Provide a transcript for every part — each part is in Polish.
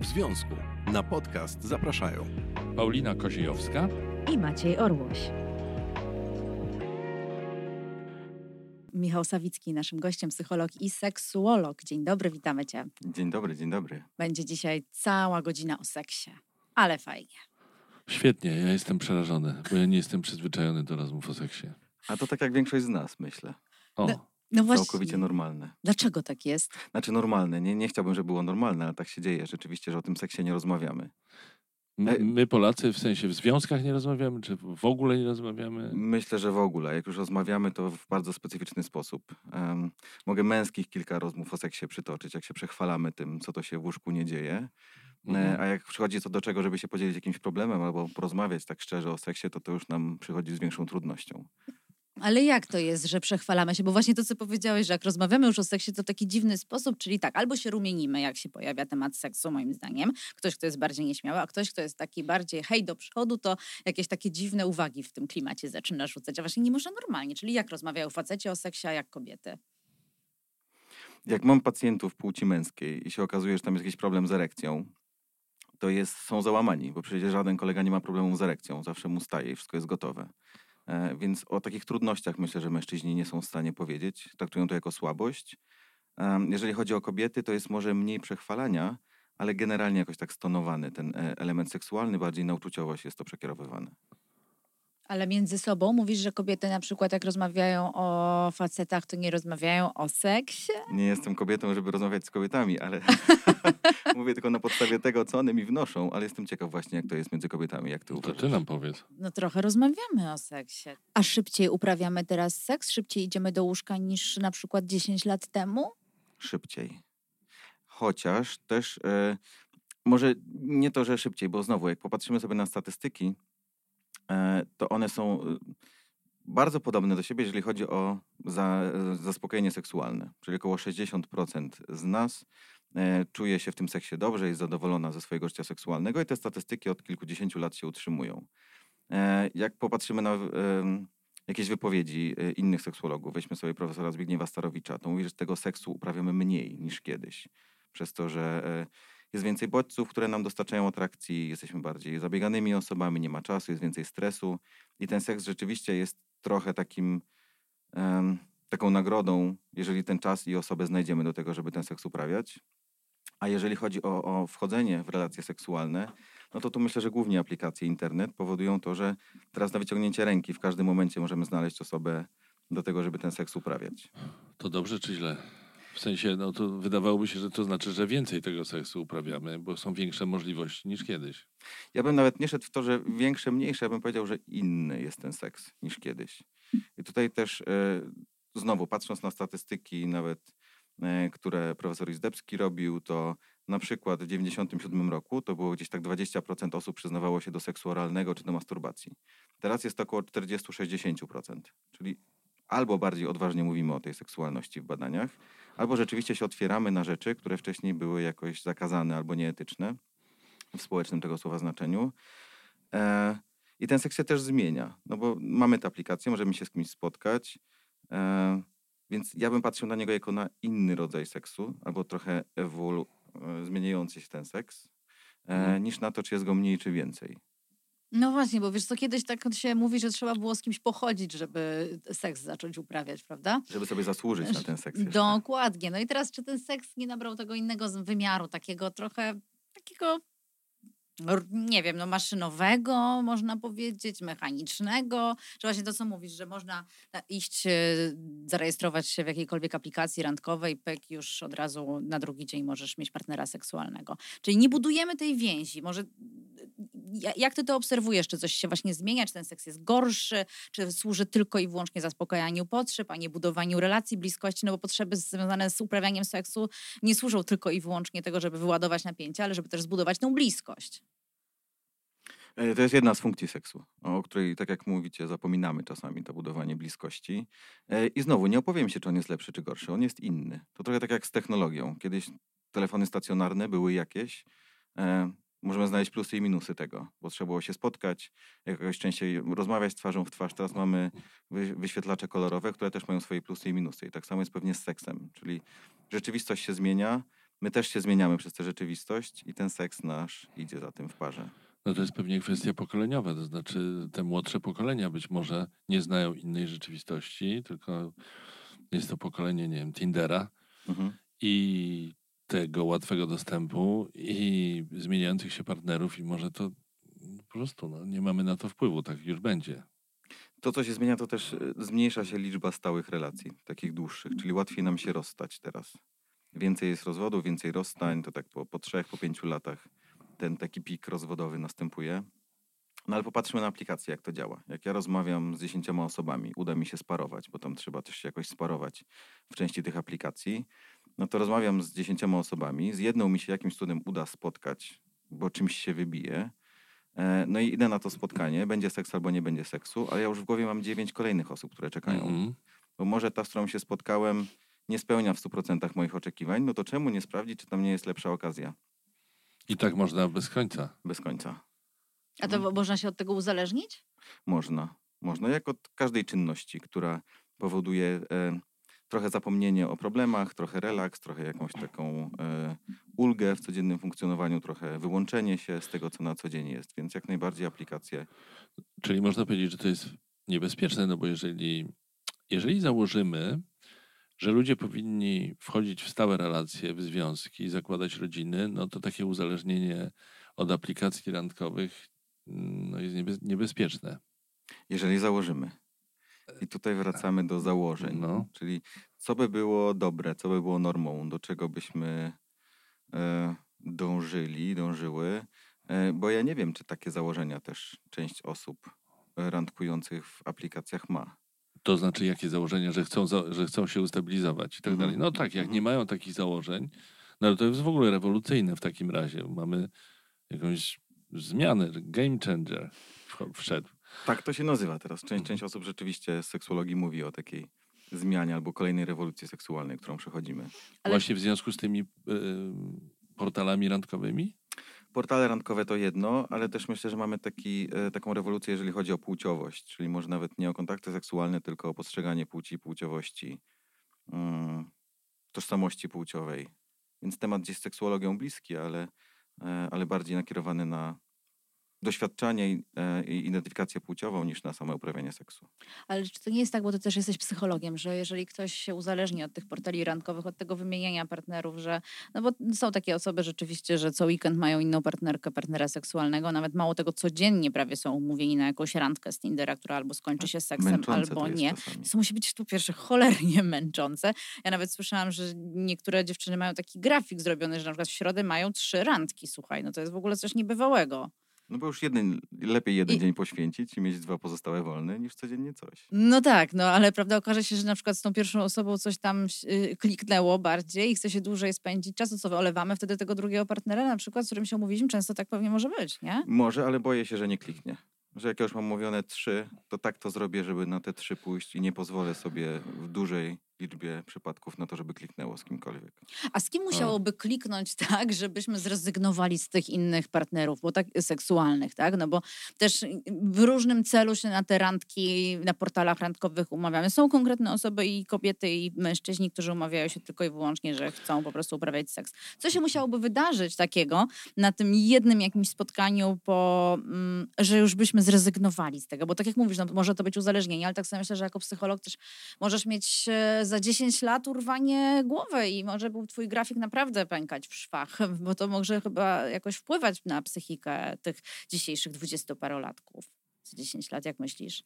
związku. Na podcast zapraszają Paulina Koziejowska i Maciej Orłoś. Michał Sawicki, naszym gościem, psycholog i seksuolog. Dzień dobry, witamy Cię. Dzień dobry, dzień dobry. Będzie dzisiaj cała godzina o seksie, ale fajnie. Świetnie, ja jestem przerażony, bo ja nie jestem przyzwyczajony do rozmów o seksie. A to tak jak większość z nas, myślę. No właśnie. Całkowicie normalne. Dlaczego tak jest? Znaczy normalne. Nie chciałbym, żeby było normalne, ale tak się dzieje rzeczywiście, że o tym seksie nie rozmawiamy. My Polacy w sensie w związkach nie rozmawiamy, czy w ogóle nie rozmawiamy? Myślę, że w ogóle. Jak już rozmawiamy, to w bardzo specyficzny sposób. Mogę męskich kilka rozmów o seksie przytoczyć, jak się przechwalamy tym, co to się w łóżku nie dzieje. A jak przychodzi co do czego, żeby się podzielić jakimś problemem albo porozmawiać tak szczerze o seksie, to już nam przychodzi z większą trudnością. Ale jak to jest, że przechwalamy się? Bo właśnie to, co powiedziałeś, że jak rozmawiamy już o seksie, to w taki dziwny sposób, czyli tak, albo się rumienimy, jak się pojawia temat seksu, moim zdaniem. Ktoś, kto jest bardziej nieśmiały, a ktoś, kto jest taki bardziej hej do przodu, to jakieś takie dziwne uwagi w tym klimacie zaczyna rzucać. A właśnie nie można normalnie. Czyli jak rozmawiają faceci o seksie, a jak kobiety? Jak mam pacjentów płci męskiej i się okazuje, że tam jest jakiś problem z erekcją, to są załamani, bo przecież żaden kolega nie ma problemu z erekcją. Zawsze mu staje i wszystko jest gotowe. Więc o takich trudnościach myślę, że mężczyźni nie są w stanie powiedzieć. Traktują to jako słabość. Jeżeli chodzi o kobiety, to jest może mniej przechwalania, ale generalnie jakoś tak stonowany ten element seksualny, bardziej na uczuciowość jest to przekierowywane. Ale między sobą mówisz, że kobiety na przykład jak rozmawiają o facetach, to nie rozmawiają o seksie? Nie jestem kobietą, żeby rozmawiać z kobietami, ale mówię tylko na podstawie tego, co one mi wnoszą, ale jestem ciekaw właśnie, jak to jest między kobietami, jak ty To uważasz? ty nam powiedz. No trochę rozmawiamy o seksie. A szybciej uprawiamy teraz seks? Szybciej idziemy do łóżka niż na przykład 10 lat temu? Szybciej. Chociaż też, może nie to, że szybciej, bo znowu, jak popatrzymy sobie na statystyki, to one są bardzo podobne do siebie, jeżeli chodzi o zaspokojenie seksualne. Czyli około 60% z nas czuje się w tym seksie dobrze, jest zadowolona ze swojego życia seksualnego i te statystyki od kilkudziesięciu lat się utrzymują. Jak popatrzymy na jakieś wypowiedzi innych seksuologów, weźmy sobie profesora Zbigniewa Starowicza, to mówi, że tego seksu uprawiamy mniej niż kiedyś. Przez to, że jest więcej bodźców, które nam dostarczają atrakcji, jesteśmy bardziej zabieganymi osobami, nie ma czasu, jest więcej stresu i ten seks rzeczywiście jest trochę taką nagrodą, jeżeli ten czas i osobę znajdziemy do tego, żeby ten seks uprawiać. A jeżeli chodzi o wchodzenie w relacje seksualne, no to tu myślę, że głównie aplikacje internet powodują to, że teraz na wyciągnięcie ręki w każdym momencie możemy znaleźć osobę do tego, żeby ten seks uprawiać. To dobrze czy źle? W sensie, no to wydawałoby się, że to znaczy, że więcej tego seksu uprawiamy, bo są większe możliwości niż kiedyś. Ja bym nawet nie szedł w to, że większe, mniejsze, ja bym powiedział, że inny jest ten seks niż kiedyś. I tutaj też znowu patrząc na statystyki nawet, które profesor Izdebski robił, to na przykład w 1997 roku to było gdzieś tak 20% osób przyznawało się do seksu oralnego czy do masturbacji. Teraz jest to około 40-60%, czyli albo bardziej odważnie mówimy o tej seksualności w badaniach, albo rzeczywiście się otwieramy na rzeczy, które wcześniej były jakoś zakazane albo nieetyczne w społecznym tego słowa znaczeniu. I ten seks się też zmienia, no bo mamy tę aplikację, możemy się z kimś spotkać, więc ja bym patrzył na niego jako na inny rodzaj seksu, albo trochę zmieniający się ten seks, niż na to, czy jest go mniej, czy więcej. No właśnie, bo wiesz co, kiedyś tak się mówi, że trzeba było z kimś pochodzić, żeby seks zacząć uprawiać, prawda? Żeby sobie zasłużyć na ten seks jeszcze. Dokładnie. No i teraz czy ten seks nie nabrał tego innego wymiaru, takiego trochę, nie wiem, no maszynowego, można powiedzieć, mechanicznego, że właśnie to, co mówisz, że można iść, zarejestrować się w jakiejkolwiek aplikacji randkowej, pyk, już od razu na drugi dzień możesz mieć partnera seksualnego. Czyli nie budujemy tej więzi. Może jak ty to obserwujesz? Czy coś się właśnie zmienia? Czy ten seks jest gorszy? Czy służy tylko i wyłącznie zaspokajaniu potrzeb, a nie budowaniu relacji, bliskości? No bo potrzeby związane z uprawianiem seksu nie służą tylko i wyłącznie tego, żeby wyładować napięcie, ale żeby też zbudować tą bliskość. To jest jedna z funkcji seksu, o której, tak jak mówicie, zapominamy czasami, to budowanie bliskości. I znowu, nie opowiem się, czy on jest lepszy, czy gorszy. On jest inny. To trochę tak jak z technologią. Kiedyś telefony stacjonarne były jakieś. Możemy znaleźć plusy i minusy tego, bo trzeba było się spotkać, jakoś częściej rozmawiać twarzą w twarz. Teraz mamy wyświetlacze kolorowe, które też mają swoje plusy i minusy. I tak samo jest pewnie z seksem. Czyli rzeczywistość się zmienia, my też się zmieniamy przez tę rzeczywistość i ten seks nasz idzie za tym w parze. No to jest pewnie kwestia pokoleniowa, to znaczy te młodsze pokolenia być może nie znają innej rzeczywistości, tylko jest to pokolenie, nie wiem, Tindera Mhm. i tego łatwego dostępu i zmieniających się partnerów i może to po prostu nie mamy na to wpływu, tak już będzie. To, co się zmienia, to też zmniejsza się liczba stałych relacji, takich dłuższych, czyli łatwiej nam się rozstać teraz. Więcej jest rozwodów, więcej rozstań, to tak po 3, po 5 latach ten taki pik rozwodowy następuje. No ale popatrzmy na aplikację, jak to działa. Jak ja rozmawiam z 10 osobami, uda mi się sparować, bo tam trzeba też się jakoś sparować w części tych aplikacji, no to rozmawiam z 10 osobami, z jedną mi się jakimś cudem uda spotkać, bo czymś się wybije. No i idę na to spotkanie, będzie seks albo nie będzie seksu, ale ja już w głowie mam 9 kolejnych osób, które czekają. Mhm. Bo może ta, z którą się spotkałem, nie spełnia w 100% moich oczekiwań, no to czemu nie sprawdzić, czy tam nie jest lepsza okazja? I tak można bez końca. Bez końca. A to można się od tego uzależnić? Można. Można, jak od każdej czynności, która powoduje trochę zapomnienie o problemach, trochę relaks, trochę jakąś taką ulgę w codziennym funkcjonowaniu, trochę wyłączenie się z tego, co na co dzień jest. Więc jak najbardziej aplikacje. Czyli można powiedzieć, że to jest niebezpieczne, no bo jeżeli założymy, że ludzie powinni wchodzić w stałe relacje, w związki, zakładać rodziny, no to takie uzależnienie od aplikacji randkowych jest niebezpieczne. Jeżeli założymy. I tutaj wracamy do założeń. No. Czyli co by było dobre, co by było normą, do czego byśmy dążyły. Bo ja nie wiem, czy takie założenia też część osób randkujących w aplikacjach ma. To znaczy, jakie założenia, że chcą się ustabilizować i tak dalej. No tak, jak nie mają takich założeń, no ale to jest w ogóle rewolucyjne w takim razie. Mamy jakąś zmianę, game changer wszedł. Tak to się nazywa teraz. Część osób rzeczywiście z seksuologii mówi o takiej zmianie albo kolejnej rewolucji seksualnej, którą przechodzimy. Ale- Właśnie w związku z tymi portalami randkowymi? Portale randkowe to jedno, ale też myślę, że mamy taką rewolucję, jeżeli chodzi o płciowość, czyli może nawet nie o kontakty seksualne, tylko o postrzeganie płci, płciowości, tożsamości płciowej. Więc temat gdzieś z seksuologią bliski, ale bardziej nakierowany na doświadczanie i identyfikację płciową niż na same uprawianie seksu. Ale czy to nie jest tak, bo ty też jesteś psychologiem, że jeżeli ktoś się uzależni od tych portali randkowych, od tego wymieniania partnerów, że no bo są takie osoby rzeczywiście, że co weekend mają inną partnerkę, partnera seksualnego, nawet mało tego, codziennie prawie są umówieni na jakąś randkę z Tindera, która albo skończy się seksem, Męczące albo to jest nie. czasami. To musi być tu pierwsze cholernie męczące. Ja nawet słyszałam, że niektóre dziewczyny mają taki grafik zrobiony, że na przykład w środę mają 3 randki, słuchaj, no to jest w ogóle coś niebywałego. No bo już lepiej jeden I- dzień poświęcić i mieć 2 pozostałe wolne, niż codziennie coś. No tak, no ale prawda okaże się, że na przykład z tą pierwszą osobą coś tam kliknęło bardziej i chce się dłużej spędzić czasu, co olewamy wtedy tego drugiego partnera, na przykład, z którym się umówiliśmy, często tak pewnie może być, nie? Może, ale boję się, że nie kliknie. Że jak ja już mam mówione 3, to tak to zrobię, żeby na te 3 pójść i nie pozwolę sobie w dużej liczbie przypadków na to, żeby kliknęło z kimkolwiek. A z kim musiałoby kliknąć tak, żebyśmy zrezygnowali z tych innych partnerów, bo tak seksualnych, tak? No bo też w różnym celu się na te randki na portalach randkowych umawiamy. Są konkretne osoby i kobiety i mężczyźni, którzy umawiają się tylko i wyłącznie, że chcą po prostu uprawiać seks. Co się musiałoby wydarzyć takiego na tym jednym jakimś spotkaniu, że już byśmy zrezygnowali z tego? Bo tak jak mówisz, no, może to być uzależnienie, ale tak sobie myślę, że jako psycholog też możesz mieć za 10 lat urwanie głowy i może był twój grafik naprawdę pękać w szwach, bo to może chyba jakoś wpływać na psychikę tych dzisiejszych 20-parolatków. Za 10 lat, jak myślisz?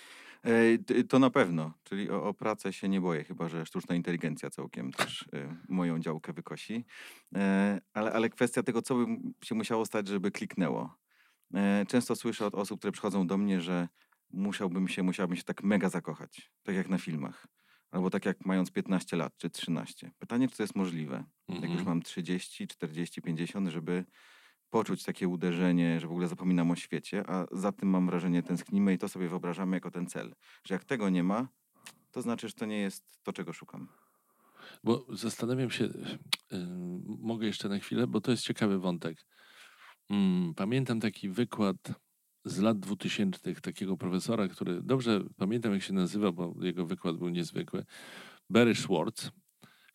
To na pewno. Czyli o pracę się nie boję, chyba że sztuczna inteligencja całkiem też moją działkę wykosi. Ale kwestia tego, co by się musiało stać, żeby kliknęło. Często słyszę od osób, które przychodzą do mnie, że musiałbym się tak mega zakochać. Tak jak na filmach. Albo tak jak mając 15 lat czy 13. Pytanie, czy to jest możliwe, jak już mam 30, 40, 50, żeby poczuć takie uderzenie, że w ogóle zapominam o świecie, a za tym mam wrażenie tęsknimy i to sobie wyobrażamy jako ten cel. Że jak tego nie ma, to znaczy, że to nie jest to, czego szukam. Bo zastanawiam się, mogę jeszcze na chwilę, bo to jest ciekawy wątek. Pamiętam taki wykład z lat 2000 takiego profesora, który dobrze pamiętam, jak się nazywa, bo jego wykład był niezwykły. Barry Schwartz.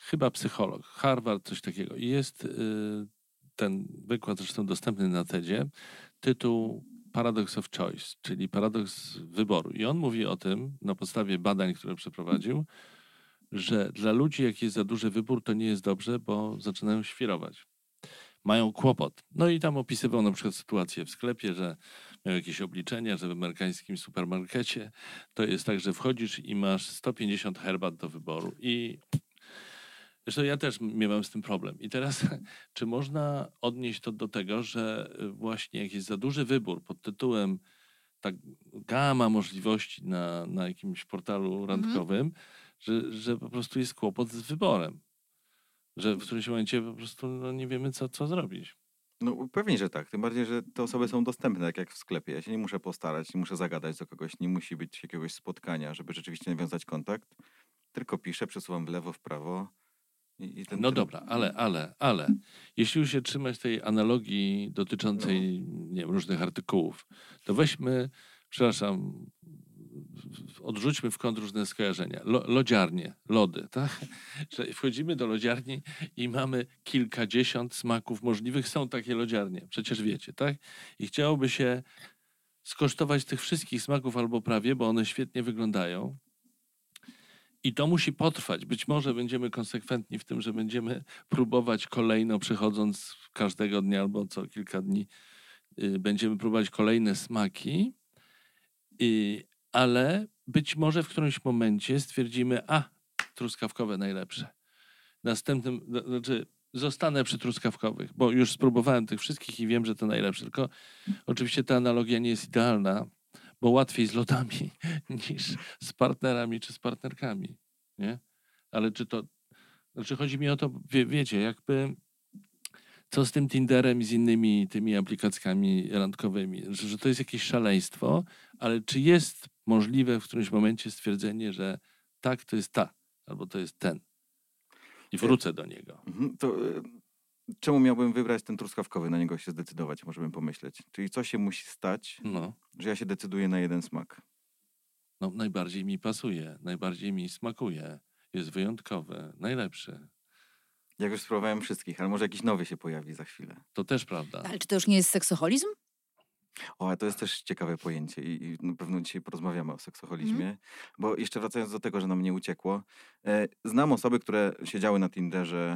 chyba psycholog, Harvard, coś takiego. I jest ten wykład zresztą dostępny na TEDzie, tytuł Paradox of Choice, czyli paradoks wyboru. I on mówi o tym, na podstawie badań, które przeprowadził, że dla ludzi, jak jest za duży wybór, to nie jest dobrze, bo zaczynają świrować. Mają kłopot. No i tam opisywał na przykład sytuację w sklepie, że miał jakieś obliczenia, że w amerykańskim supermarkecie to jest tak, że wchodzisz i masz 150 herbat do wyboru. I zresztą ja też miałem z tym problem. I teraz, czy można odnieść to do tego, że właśnie jak jest za duży wybór pod tytułem tak gama możliwości na jakimś portalu randkowym, że po prostu jest kłopot z wyborem. Że w którymś momencie po prostu nie wiemy, co zrobić. No pewnie, że tak. Tym bardziej, że te osoby są dostępne, tak jak w sklepie. Ja się nie muszę postarać, nie muszę zagadać do kogoś, nie musi być jakiegoś spotkania, żeby rzeczywiście nawiązać kontakt. Tylko piszę, przesuwam w lewo, w prawo. No dobra, ale jeśli już się trzymać tej analogii dotyczącej nie wiem, różnych artykułów, to weźmy, przepraszam, odrzućmy w kąt różne skojarzenia. Lodziarnie, lody, tak? Że wchodzimy do lodziarni i mamy kilkadziesiąt smaków możliwych. Są takie lodziarnie, przecież wiecie, tak? I chciałoby się skosztować tych wszystkich smaków albo prawie, bo one świetnie wyglądają. I to musi potrwać. Być może będziemy konsekwentni w tym, że będziemy próbować kolejno, przychodząc każdego dnia albo co kilka dni, będziemy próbować kolejne smaki, ale być może w którymś momencie stwierdzimy, truskawkowe najlepsze. Następnym, znaczy zostanę przy truskawkowych, bo już spróbowałem tych wszystkich i wiem, że to najlepsze. Tylko oczywiście ta analogia nie jest idealna, bo łatwiej z lodami niż z partnerami czy z partnerkami, nie? Ale znaczy chodzi mi o to, wiecie, jakby co z tym Tinderem i z innymi tymi aplikacjami randkowymi, że to jest jakieś szaleństwo, ale czy jest możliwe w którymś momencie stwierdzenie, że tak, to jest ta, albo to jest ten i wrócę do niego. To czemu miałbym wybrać ten truskawkowy, na niego się zdecydować, możemy pomyśleć. Czyli co się musi stać, że ja się decyduję na jeden smak? No, najbardziej mi pasuje, najbardziej mi smakuje, jest wyjątkowy, najlepszy. Jak już spróbowałem wszystkich, ale może jakiś nowy się pojawi za chwilę. To też prawda. Ale czy to już nie jest seksoholizm? A to jest też ciekawe pojęcie i na pewno dzisiaj porozmawiamy o seksoholizmie, bo jeszcze wracając do tego, że nam nie uciekło, znam osoby, które siedziały na Tinderze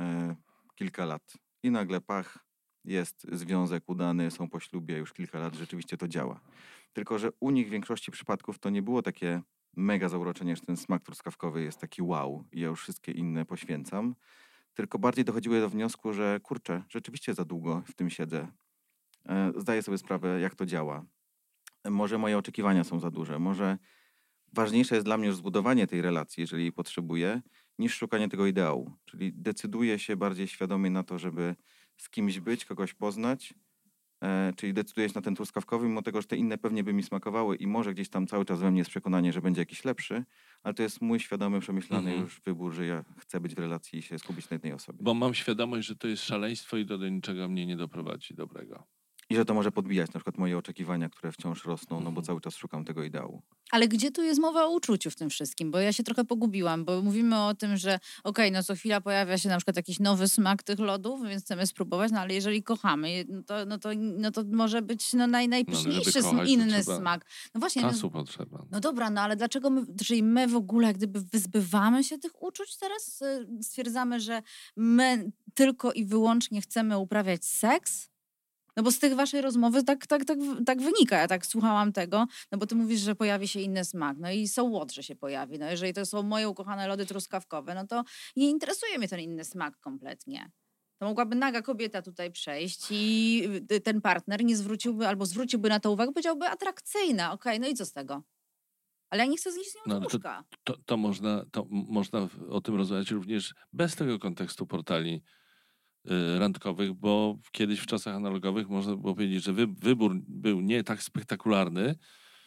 kilka lat i nagle jest związek udany, są po ślubie już kilka lat, rzeczywiście to działa. Tylko że u nich w większości przypadków to nie było takie mega zauroczenie, że ten smak truskawkowy jest taki wow i ja już wszystkie inne poświęcam, tylko bardziej dochodziły do wniosku, że kurczę, rzeczywiście za długo w tym siedzę. Zdaję sobie sprawę, jak to działa. Może moje oczekiwania są za duże. Może ważniejsze jest dla mnie już zbudowanie tej relacji, jeżeli jej potrzebuję, niż szukanie tego ideału. Czyli decyduję się bardziej świadomie na to, żeby z kimś być, kogoś poznać. Czyli decyduję się na ten truskawkowy, mimo tego, że te inne pewnie by mi smakowały i może gdzieś tam cały czas we mnie jest przekonanie, że będzie jakiś lepszy, ale to jest mój świadomy, przemyślany już wybór, że ja chcę być w relacji i się skupić na jednej osobie. Bo mam świadomość, że to jest szaleństwo i to do niczego mnie nie doprowadzi dobrego. I że to może podbijać na przykład moje oczekiwania, które wciąż rosną, no bo cały czas szukam tego ideału. Ale gdzie tu jest mowa o uczuciu w tym wszystkim? Bo ja się trochę pogubiłam, bo mówimy o tym, że no co chwila pojawia się na przykład jakiś nowy smak tych lodów, więc chcemy spróbować, no ale jeżeli kochamy, no to może być najpyszniejszy inny smak. No właśnie. Czasu potrzeba. No dobra, no ale dlaczego czyli my w ogóle jak gdyby wyzbywamy się tych uczuć teraz? Stwierdzamy, że my tylko i wyłącznie chcemy uprawiać seks? No bo z tych waszej rozmowy tak wynika. Ja tak słuchałam tego, no bo ty mówisz, że pojawi się inny smak. No i so what, że się pojawi. No jeżeli to są moje ukochane lody truskawkowe, no to nie interesuje mnie ten inny smak kompletnie. To mogłaby naga kobieta tutaj przejść i ten partner nie zwróciłby, albo zwróciłby na to uwagę, powiedziałby atrakcyjna. Okej, no i co z tego? Ale ja nie chcę z nią łóżka. To można o tym rozmawiać również bez tego kontekstu portali randkowych, bo kiedyś w czasach analogowych można było powiedzieć, że wybór był nie tak spektakularny,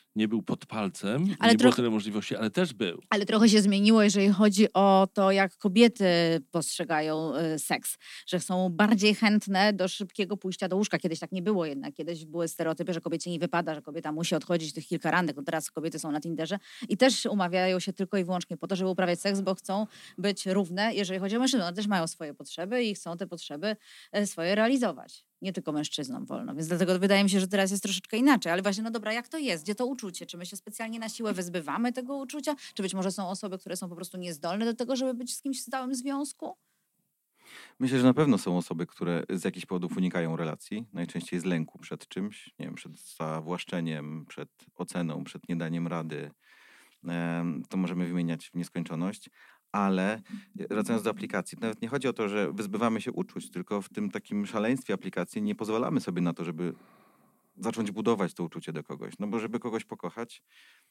nie był pod palcem, Ale nie było tyle możliwości, ale też był. Ale trochę się zmieniło, jeżeli chodzi o to, jak kobiety postrzegają seks. Że są bardziej chętne do szybkiego pójścia do łóżka. Kiedyś tak nie było jednak. Kiedyś były stereotypy, że kobiecie nie wypada, że kobieta musi odchodzić tych kilka randek. No teraz kobiety są na Tinderze i też umawiają się tylko i wyłącznie po to, żeby uprawiać seks, bo chcą być równe, jeżeli chodzi o mężczyzn. One też mają swoje potrzeby i chcą te potrzeby swoje realizować. Nie tylko mężczyznom wolno. Więc dlatego wydaje mi się, że teraz jest troszeczkę inaczej. Ale właśnie, no dobra, jak to jest? Gdzie to uczucie? Czy my się specjalnie na siłę wyzbywamy tego uczucia? Czy być może są osoby, które są po prostu niezdolne do tego, żeby być z kimś w stałym związku? Myślę, że na pewno są osoby, które z jakichś powodów unikają relacji. Najczęściej z lęku przed czymś, nie wiem, przed zawłaszczeniem, przed oceną, przed niedaniem rady. To możemy wymieniać w nieskończoność. Ale wracając do aplikacji, nawet nie chodzi o to, że wyzbywamy się uczuć, tylko w tym takim szaleństwie aplikacji nie pozwalamy sobie na to, żeby zacząć budować to uczucie do kogoś. No bo żeby kogoś pokochać,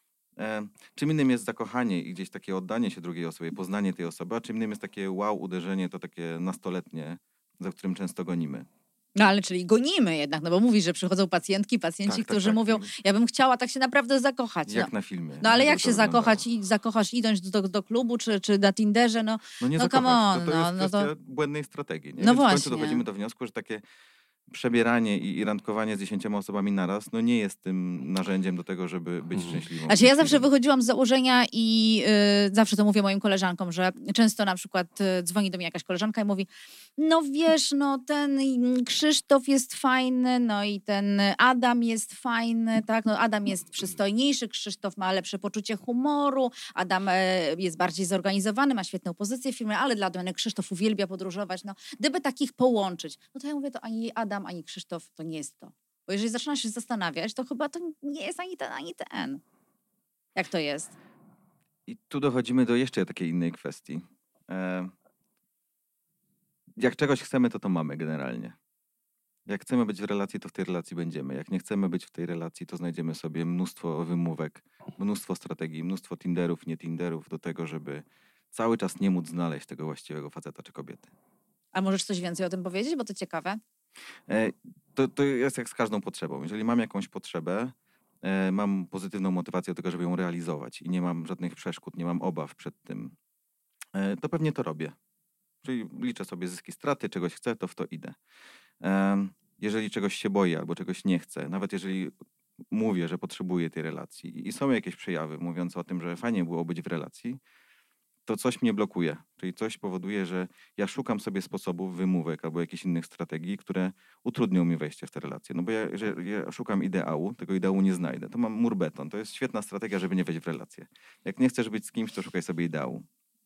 czym innym jest zakochanie i gdzieś takie oddanie się drugiej osobie, poznanie tej osoby, a czym innym jest takie wow, uderzenie, to takie nastoletnie, za którym często gonimy. No ale czyli gonimy jednak, no bo mówisz, że przychodzą pacjenci, którzy mówią, ja bym chciała tak się naprawdę zakochać. Jak na filmie. No ale jak się zakochasz idąc do klubu czy na Tinderze, no nie zakochać. Come on. To jest kwestia błędnej strategii. Nie? No Więc właśnie. w końcu dochodzimy do wniosku, że takie przebieranie i randkowanie z 10 osobami naraz, no nie jest tym narzędziem do tego, żeby być szczęśliwą. Znaczy ja zawsze wychodziłam z założenia i zawsze to mówię moim koleżankom, że często na przykład dzwoni do mnie jakaś koleżanka i mówi, no wiesz, no ten Krzysztof jest fajny, no i ten Adam jest fajny, tak, no Adam jest przystojniejszy, Krzysztof ma lepsze poczucie humoru, Adam jest bardziej zorganizowany, ma świetną pozycję w firmie, ale dla odmiany Krzysztof uwielbia podróżować, no gdyby takich połączyć, no to ja mówię, to ani Adam, ani Krzysztof to nie jest to. Bo jeżeli zaczynasz się zastanawiać, to chyba to nie jest ani ten, ani ten. Jak to jest? I tu dochodzimy do jeszcze takiej innej kwestii. Jak czegoś chcemy, to mamy generalnie. Jak chcemy być w relacji, to w tej relacji będziemy. Jak nie chcemy być w tej relacji, to znajdziemy sobie mnóstwo wymówek, mnóstwo strategii, mnóstwo Tinderów, nie Tinderów do tego, żeby cały czas nie móc znaleźć tego właściwego faceta czy kobiety. A możesz coś więcej o tym powiedzieć, bo to ciekawe. To jest jak z każdą potrzebą. Jeżeli mam jakąś potrzebę, mam pozytywną motywację do tego, żeby ją realizować i nie mam żadnych przeszkód, nie mam obaw przed tym, to pewnie to robię. Czyli liczę sobie zyski, straty, czegoś chcę, to w to idę. Jeżeli czegoś się boję albo czegoś nie chcę, nawet jeżeli mówię, że potrzebuję tej relacji i są jakieś przejawy mówiące o tym, że fajnie było być w relacji, to coś mnie blokuje. Czyli coś powoduje, że ja szukam sobie sposobów, wymówek albo jakichś innych strategii, które utrudnią mi wejście w tę relację. No bo ja szukam ideału, tego ideału nie znajdę. To mam mur beton. To jest świetna strategia, żeby nie wejść w relację. Jak nie chcesz być z kimś, to szukaj sobie ideału.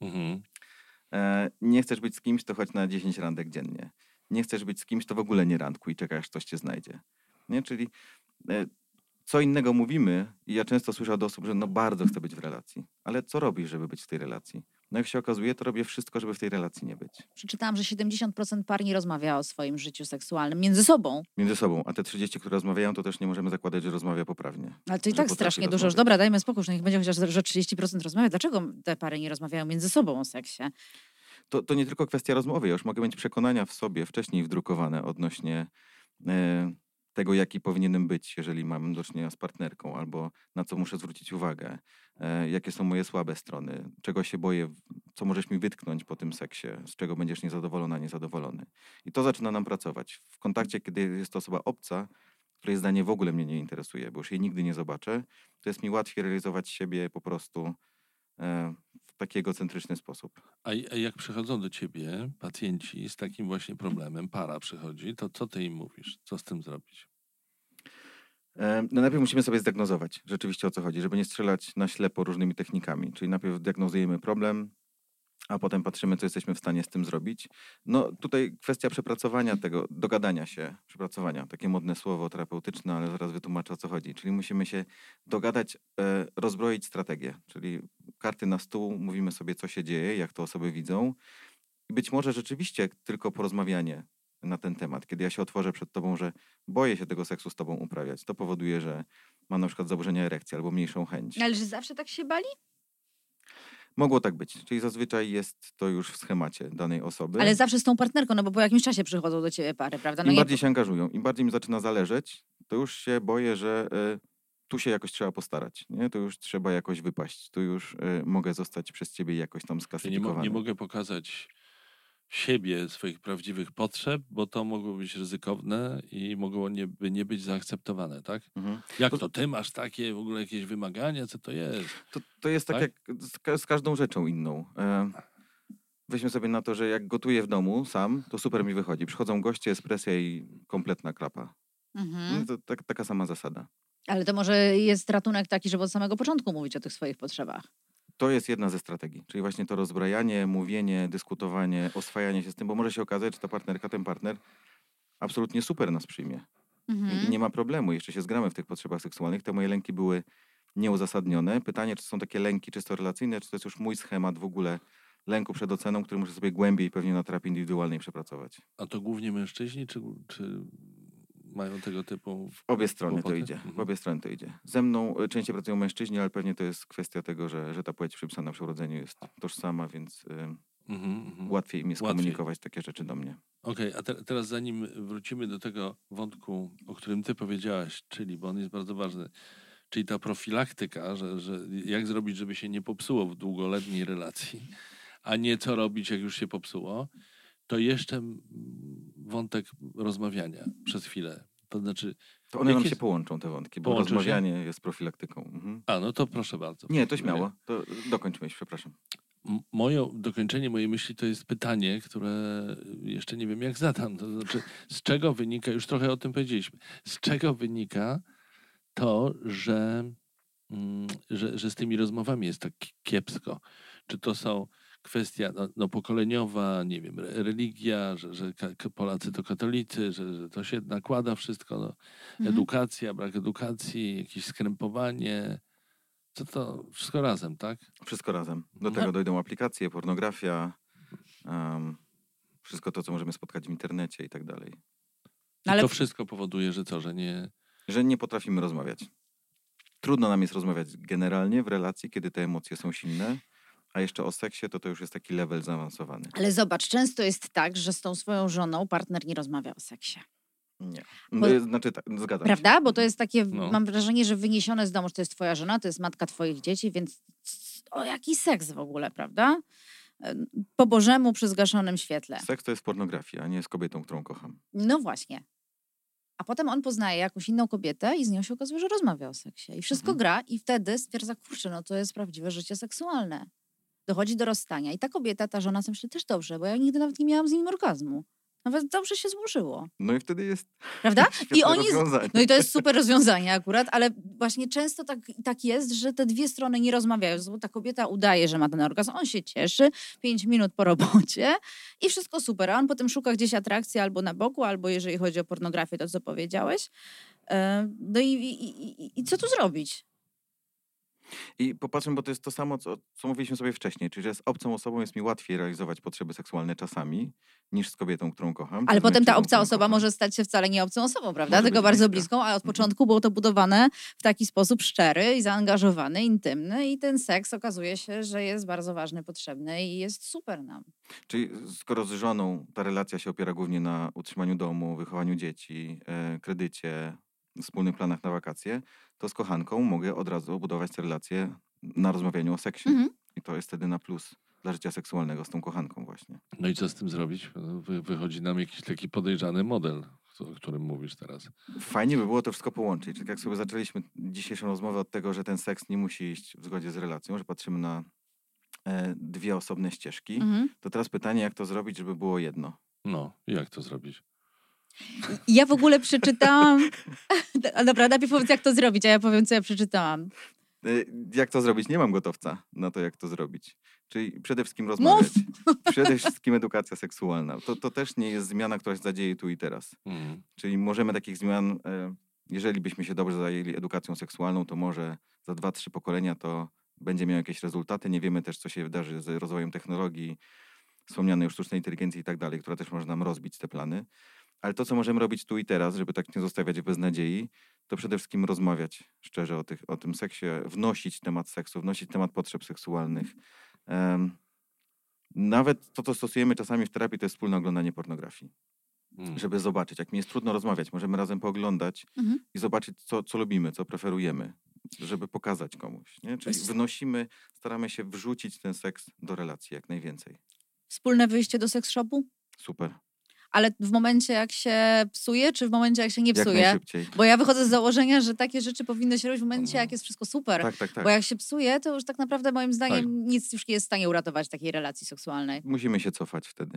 Nie chcesz być z kimś, to chodź na 10 randek dziennie. Nie chcesz być z kimś, to w ogóle nie randkuj i czekaj, aż coś cię znajdzie. Nie? Czyli co innego mówimy i ja często słyszę od osób, że no bardzo chcę być w relacji. Ale co robisz, żeby być w tej relacji? No jak się okazuje, to robię wszystko, żeby w tej relacji nie być. Przeczytałam, że 70% par nie rozmawia o swoim życiu seksualnym między sobą. Między sobą. A te 30, które rozmawiają, to też nie możemy zakładać, że rozmawia poprawnie. Ale to i tak strasznie dużo. Już dobra, dajmy spokój, niech będzie chociaż, że 30% rozmawia. Dlaczego te pary nie rozmawiają między sobą o seksie? To nie tylko kwestia rozmowy. Ja już mogę mieć przekonania w sobie wcześniej wdrukowane odnośnie tego, jaki powinienem być, jeżeli mam do czynienia z partnerką, albo na co muszę zwrócić uwagę, jakie są moje słabe strony, czego się boję, co możesz mi wytknąć po tym seksie, z czego będziesz niezadowolona, niezadowolony. I to zaczyna nam pracować. W kontakcie, kiedy jest to osoba obca, której zdanie w ogóle mnie nie interesuje, bo już jej nigdy nie zobaczę, to jest mi łatwiej realizować siebie po prostu w taki egocentryczny sposób. A jak przychodzą do ciebie pacjenci z takim właśnie problemem, para przychodzi, to co ty im mówisz? Co z tym zrobić? No najpierw musimy sobie zdiagnozować rzeczywiście o co chodzi, żeby nie strzelać na ślepo różnymi technikami. Czyli najpierw diagnozujemy problem, a potem patrzymy, co jesteśmy w stanie z tym zrobić. No tutaj kwestia przepracowania tego, dogadania się, przepracowania, takie modne słowo terapeutyczne, ale zaraz wytłumaczę o co chodzi. Czyli musimy się dogadać, rozbroić strategię, czyli karty na stół, mówimy sobie co się dzieje, jak to osoby widzą i być może rzeczywiście tylko porozmawianie na ten temat, kiedy ja się otworzę przed tobą, że boję się tego seksu z tobą uprawiać, to powoduje, że mam na przykład zaburzenia erekcji albo mniejszą chęć. Ale że zawsze tak się bali? Mogło tak być, czyli zazwyczaj jest to już w schemacie danej osoby. Ale zawsze z tą partnerką, no bo po jakimś czasie przychodzą do ciebie pary, prawda? No Im bardziej się angażują, im bardziej mi zaczyna zależeć, to już się boję, że tu się jakoś trzeba postarać, nie? Tu już trzeba jakoś wypaść, tu już mogę zostać przez ciebie jakoś tam Czyli sklasyfikowany. nie mogę pokazać siebie, swoich prawdziwych potrzeb, bo to mogło być ryzykowne i mogło nie być zaakceptowane, tak? Mhm. Jak to ty masz takie w ogóle jakieś wymagania? Co to jest? To jest tak, Tak? jak z każdą rzeczą inną. Weźmy sobie na to, że jak gotuję w domu sam, to super mi wychodzi. Przychodzą goście, jest presja i kompletna klapa. Mhm. No to taka sama zasada. Ale to może jest ratunek taki, żeby od samego początku mówić o tych swoich potrzebach. To jest jedna ze strategii, czyli właśnie to rozbrajanie, mówienie, dyskutowanie, oswajanie się z tym, bo może się okazać, że ta partnerka, ten partner absolutnie super nas przyjmie. I nie ma problemu, jeszcze się zgramy w tych potrzebach seksualnych. Te moje lęki były nieuzasadnione. Pytanie, czy są takie lęki czysto relacyjne, czy to jest już mój schemat w ogóle lęku przed oceną, który muszę sobie głębiej pewnie na terapii indywidualnej przepracować. A to głównie mężczyźni, czy mają tego typu W obie strony kłopoty? to idzie. W Mhm. obie strony to idzie. Ze mną częściej pracują mężczyźni, ale pewnie to jest kwestia tego, że ta płeć przypisana przy urodzeniu jest tożsama, więc łatwiej im jest Łatwiej. komunikować takie rzeczy do mnie. Okej, a teraz zanim wrócimy do tego wątku, o którym ty powiedziałaś, czyli, bo on jest bardzo ważny, czyli ta profilaktyka, że jak zrobić, żeby się nie popsuło w długoletniej relacji, a nie co robić, jak już się popsuło, to jeszcze wątek rozmawiania przez chwilę. To znaczy, To one nam jakie- się połączą, te wątki, bo Połączą się? rozmawianie jest profilaktyką. Mhm. no to proszę bardzo. Nie, to śmiało. To dokończ myśl, przepraszam. Dokończenie mojej myśli to jest pytanie, które jeszcze nie wiem jak zadam. To znaczy, z czego wynika, już trochę o tym powiedzieliśmy, z czego wynika to, że z tymi rozmowami jest tak kiepsko? Czy to są kwestia pokoleniowa, nie wiem, religia, że Polacy to katolicy, że to się nakłada wszystko, edukacja, brak edukacji, jakieś skrępowanie. Co to wszystko razem, tak? Wszystko razem. Do No. tego dojdą aplikacje, pornografia, wszystko to, co możemy spotkać w internecie i tak dalej. I Ale- to wszystko powoduje, że co, że nie... Że nie potrafimy rozmawiać. Trudno nam jest rozmawiać generalnie w relacji, kiedy te emocje są silne, a jeszcze o seksie to już jest taki level zaawansowany. Ale zobacz, często jest tak, że z tą swoją żoną partner nie rozmawia o seksie. Nie. Bo- Znaczy, tak, zgadzam się. Prawda? Bo to jest takie, No. mam wrażenie, że wyniesione z domu, że to jest twoja żona, to jest matka twoich dzieci, więc o jaki seks w ogóle, prawda? Po Bożemu przy zgaszonym świetle. Seks to jest pornografia, a nie jest kobietą, którą kocham. No właśnie. A potem on poznaje jakąś inną kobietę i z nią się okazuje, że rozmawia o seksie. I wszystko gra i wtedy stwierdza, kurczę, no to jest prawdziwe życie seksualne. Dochodzi do rozstania. I ta kobieta, ta żona sobie myśli też dobrze, bo ja nigdy nawet nie miałam z nim orgazmu. Nawet dobrze się złożyło. No i wtedy jest Prawda? świetne rozwiązanie. No i to jest super rozwiązanie akurat, ale właśnie często tak jest, że te dwie strony nie rozmawiają. Bo ta kobieta udaje, że ma ten orgazm, on się cieszy, 5 minut po robocie i wszystko super. A on potem szuka gdzieś atrakcji albo na boku, albo jeżeli chodzi o pornografię, to co powiedziałeś. No i co tu zrobić? I popatrzmy, bo to jest to samo, co mówiliśmy sobie wcześniej, czyli że z obcą osobą jest mi łatwiej realizować potrzeby seksualne czasami, niż z kobietą, którą kocham. Ale czy z potem ta mężczyzną, obca którą osoba kocham. może stać się wcale nie obcą osobą, prawda? Może Tylko być bardzo bliska. bliską, a od Mhm. początku było to budowane w taki sposób szczery i zaangażowany, intymny i ten seks okazuje się, że jest bardzo ważny, potrzebny i jest super nam. Czyli skoro z żoną ta relacja się opiera głównie na utrzymaniu domu, wychowaniu dzieci, kredycie, wspólnych planach na wakacje, to z kochanką mogę od razu budować te relacje na rozmawianiu o seksie. Mhm. I to jest wtedy na plus dla życia seksualnego z tą kochanką właśnie. No i co z tym zrobić? Wychodzi nam jakiś taki podejrzany model, o którym mówisz teraz. Fajnie by było to wszystko połączyć. Tak jak sobie zaczęliśmy dzisiejszą rozmowę od tego, że ten seks nie musi iść w zgodzie z relacją, że patrzymy na dwie osobne ścieżki, Mhm. to teraz pytanie, jak to zrobić, żeby było jedno. No, i jak to zrobić? Ja w ogóle przeczytałam... A dobra, najpierw powiedz, jak to zrobić, a ja powiem, co ja przeczytałam. Jak to zrobić? Nie mam gotowca na to, jak to zrobić. Czyli przede wszystkim rozmawiać. Przede wszystkim edukacja seksualna. To też nie jest zmiana, która się zadzieje tu i teraz. Czyli możemy takich zmian, jeżeli byśmy się dobrze zajęli edukacją seksualną, to może za 2-3 pokolenia to będzie miało jakieś rezultaty. Nie wiemy też, co się wydarzy z rozwojem technologii, wspomnianej już sztucznej inteligencji i tak dalej, która też może nam rozbić te plany. Ale to, co możemy robić tu i teraz, żeby tak nie zostawiać w beznadziei, to przede wszystkim rozmawiać szczerze o tym seksie, wnosić temat seksu, wnosić temat potrzeb seksualnych. Nawet to, co stosujemy czasami w terapii, to jest wspólne oglądanie pornografii. żeby zobaczyć. Jak mi jest trudno rozmawiać, możemy razem pooglądać i zobaczyć, co lubimy, co preferujemy, żeby pokazać komuś. Nie? Czyli staramy się wrzucić ten seks do relacji jak najwięcej. Wspólne wyjście do seks shopu? Super. Ale w momencie, jak się psuje, czy w momencie, jak się nie Jak psuje? najszybciej. Bo ja wychodzę z założenia, że takie rzeczy powinny się robić w momencie, jak jest wszystko super. Tak. Bo jak się psuje, to już tak naprawdę moim zdaniem nic już nie jest w stanie uratować takiej relacji seksualnej. Musimy się cofać wtedy.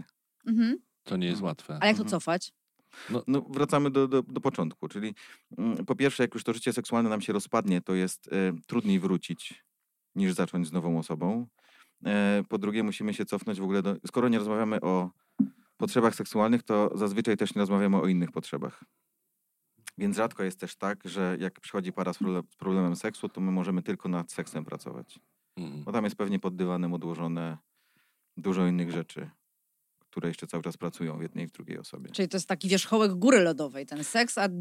To nie jest łatwe. Ale jak to cofać? No, wracamy do początku, czyli po pierwsze, jak już to życie seksualne nam się rozpadnie, to jest trudniej wrócić niż zacząć z nową osobą. Po drugie, musimy się cofnąć w ogóle skoro nie rozmawiamy o potrzebach seksualnych, to zazwyczaj też nie rozmawiamy o innych potrzebach. Więc rzadko jest też tak, że jak przychodzi para z problemem seksu, to my możemy tylko nad seksem pracować. Bo tam jest pewnie pod dywanem odłożone dużo innych rzeczy, które jeszcze cały czas pracują w jednej i w drugiej osobie. Czyli to jest taki wierzchołek góry lodowej, ten seks, a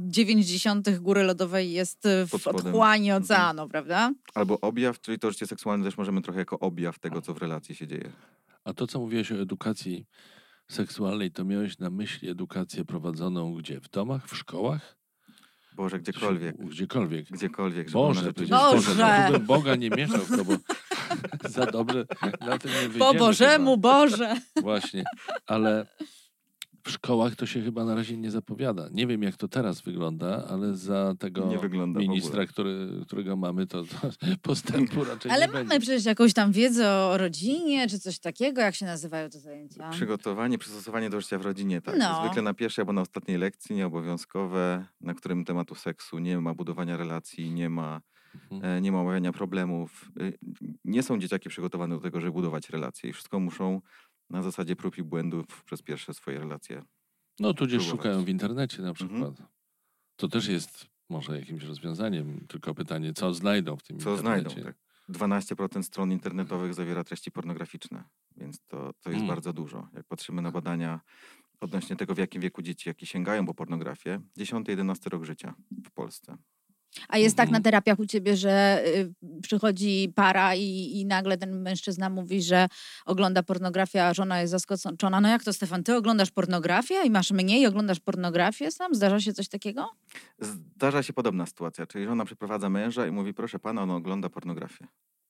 90 góry lodowej jest w otchłani oceanu, prawda? Albo objaw, czyli to życie seksualne też możemy trochę jako objaw tego, co w relacji się dzieje. A to, co mówiłeś o edukacji seksualnej, to miałeś na myśli edukację prowadzoną gdzie? W domach? W szkołach? Boże, gdziekolwiek. Gdziekolwiek. Żeby Boże, ona przecież Boże! Boże, bym Boga nie mieszał w to, bo za dobrze na tym nie wyjdziemy. Po Bożemu, chyba. Boże! Właśnie, ale w szkołach to się chyba na razie nie zapowiada. Nie wiem, jak to teraz wygląda, ale za tego Nie wygląda ministra, którego mamy, to postępu raczej Ale nie mamy będzie. przecież jakąś tam wiedzę o rodzinie, czy coś takiego, jak się nazywają te zajęcia. Przygotowanie, przystosowanie do życia w rodzinie, tak. No. Zwykle na pierwszej albo na ostatniej lekcji, nieobowiązkowe, na którym tematu seksu nie ma, budowania relacji, nie ma omawiania problemów. Nie są dzieciaki przygotowane do tego, żeby budować relacje i wszystko muszą na zasadzie prób i błędów przez pierwsze swoje relacje. No tudzież próbować. szukają w internecie na przykład. To też jest może jakimś rozwiązaniem, tylko pytanie, co znajdą w tym Co internecie. znajdą, tak. 12% stron internetowych zawiera treści pornograficzne, więc to jest bardzo dużo. Jak patrzymy na badania odnośnie tego, w jakim wieku dzieci, jakie sięgają po pornografię, 10-11 rok życia w Polsce. A jest tak na terapiach u ciebie, że przychodzi para i nagle ten mężczyzna mówi, że ogląda pornografię, a żona jest zaskoczona. No jak to, Stefan, ty oglądasz pornografię i masz mnie i oglądasz pornografię sam? Zdarza się coś takiego? Zdarza się podobna sytuacja, czyli żona przyprowadza męża i mówi, proszę pana, on ogląda pornografię.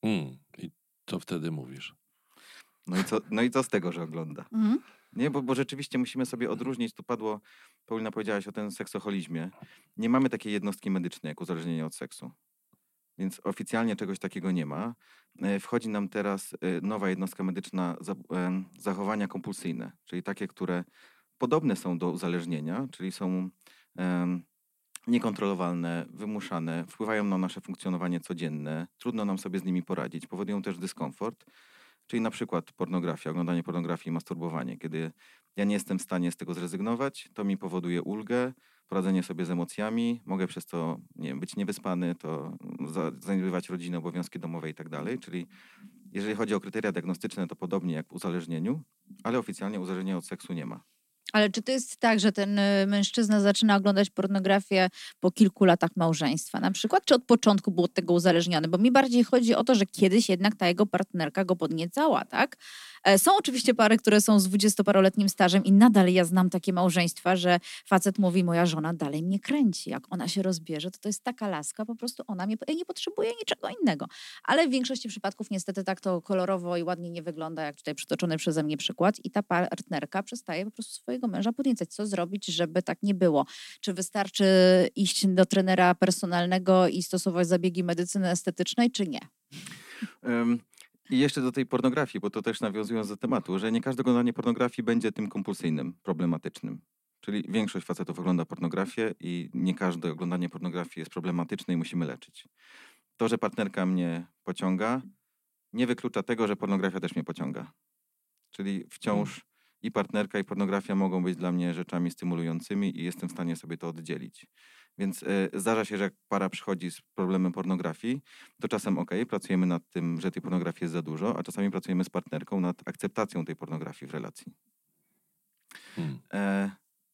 I co wtedy mówisz? No i co z tego, że ogląda? Nie, bo rzeczywiście musimy sobie odróżnić, tu Paulina powiedziałaś o tym seksoholizmie. Nie mamy takiej jednostki medycznej jak uzależnienie od seksu. Więc oficjalnie czegoś takiego nie ma. Wchodzi nam teraz nowa jednostka medyczna, zachowania kompulsyjne, czyli takie, które podobne są do uzależnienia, czyli są niekontrolowalne, wymuszane, wpływają na nasze funkcjonowanie codzienne, trudno nam sobie z nimi poradzić, powodują też dyskomfort. Czyli na przykład pornografia, oglądanie pornografii i masturbowanie. Kiedy ja nie jestem w stanie z tego zrezygnować, to mi powoduje ulgę, poradzenie sobie z emocjami, mogę przez to być niewyspany, to zaniedbywać rodzinę, obowiązki domowe i tak dalej. Czyli jeżeli chodzi o kryteria diagnostyczne, to podobnie jak w uzależnieniu, ale oficjalnie uzależnienia od seksu nie ma. Ale czy to jest tak, że ten mężczyzna zaczyna oglądać pornografię po kilku latach małżeństwa na przykład? Czy od początku był od tego uzależniony? Bo mi bardziej chodzi o to, że kiedyś jednak ta jego partnerka go podniecała, tak? Są oczywiście pary, które są z 20-paroletnim stażem i nadal ja znam takie małżeństwa, że facet mówi, moja żona dalej mnie kręci. Jak ona się rozbierze, to jest taka laska, po prostu ona mnie, ja nie potrzebuję niczego innego. Ale w większości przypadków niestety tak to kolorowo i ładnie nie wygląda, jak tutaj przytoczony przeze mnie przykład i ta partnerka przestaje po prostu swojego męża podniecać. Co zrobić, żeby tak nie było? Czy wystarczy iść do trenera personalnego i stosować zabiegi medycyny estetycznej, czy nie? I jeszcze do tej pornografii, bo to też nawiązując do tematu, że nie każde oglądanie pornografii będzie tym kompulsyjnym, problematycznym. Czyli większość facetów ogląda pornografię i nie każde oglądanie pornografii jest problematyczne i musimy leczyć. To, że partnerka mnie pociąga, nie wyklucza tego, że pornografia też mnie pociąga. Czyli wciąż i partnerka, i pornografia mogą być dla mnie rzeczami stymulującymi i jestem w stanie sobie to oddzielić. Więc zdarza się, że jak para przychodzi z problemem pornografii, to czasem pracujemy nad tym, że tej pornografii jest za dużo, a czasami pracujemy z partnerką nad akceptacją tej pornografii w relacji.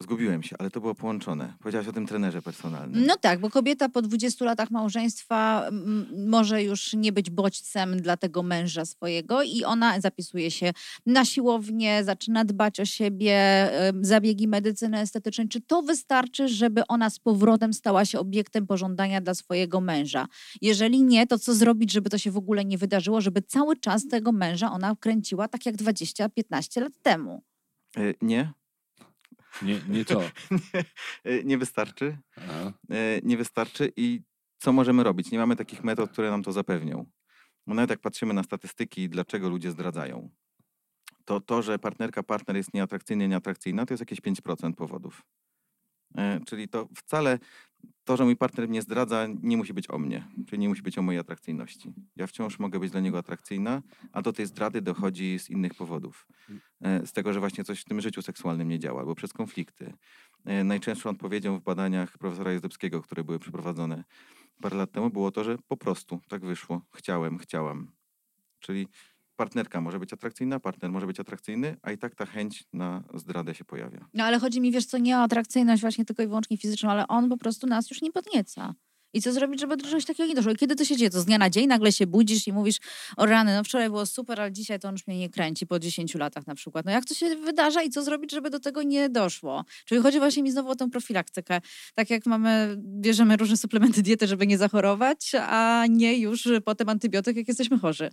Zgubiłem się, ale to było połączone. Powiedziałaś o tym trenerze personalnym. No tak, bo kobieta po 20 latach małżeństwa może już nie być bodźcem dla tego męża swojego i ona zapisuje się na siłownię, zaczyna dbać o siebie, zabiegi medycyny estetycznej. Czy to wystarczy, żeby ona z powrotem stała się obiektem pożądania dla swojego męża? Jeżeli nie, to co zrobić, żeby to się w ogóle nie wydarzyło, żeby cały czas tego męża ona kręciła tak jak 20-15 lat temu? Nie. Nie to. Nie wystarczy. Aha. Nie wystarczy i co możemy robić? Nie mamy takich metod, które nam to zapewnią. Bo nawet jak patrzymy na statystyki, dlaczego ludzie zdradzają, to, że partner jest nieatrakcyjny, nieatrakcyjna, to jest jakieś 5% powodów. Czyli to wcale to, że mój partner mnie zdradza, nie musi być o mnie. Czyli nie musi być o mojej atrakcyjności. Ja wciąż mogę być dla niego atrakcyjna, a do tej zdrady dochodzi z innych powodów. Z tego, że właśnie coś w tym życiu seksualnym nie działa, albo przez konflikty. Najczęstszą odpowiedzią w badaniach profesora Jezdebskiego, które były przeprowadzone parę lat temu, było to, że po prostu tak wyszło. Chciałam. Czyli partnerka może być atrakcyjna, partner może być atrakcyjny, a i tak ta chęć na zdradę się pojawia. No ale chodzi mi, wiesz co, nie o atrakcyjność właśnie tylko i wyłącznie fizyczną, ale on po prostu nas już nie podnieca. I co zrobić, żeby do czegoś takiego nie doszło? I kiedy to się dzieje? To z dnia na dzień nagle się budzisz i mówisz, o rany, no wczoraj było super, ale dzisiaj to on już mnie nie kręci po 10 latach na przykład. No jak to się wydarza i co zrobić, żeby do tego nie doszło? Czyli chodzi właśnie mi znowu o tę profilaktykę. Tak jak bierzemy różne suplementy diety, żeby nie zachorować, a nie już potem antybiotyk, jak jesteśmy chorzy.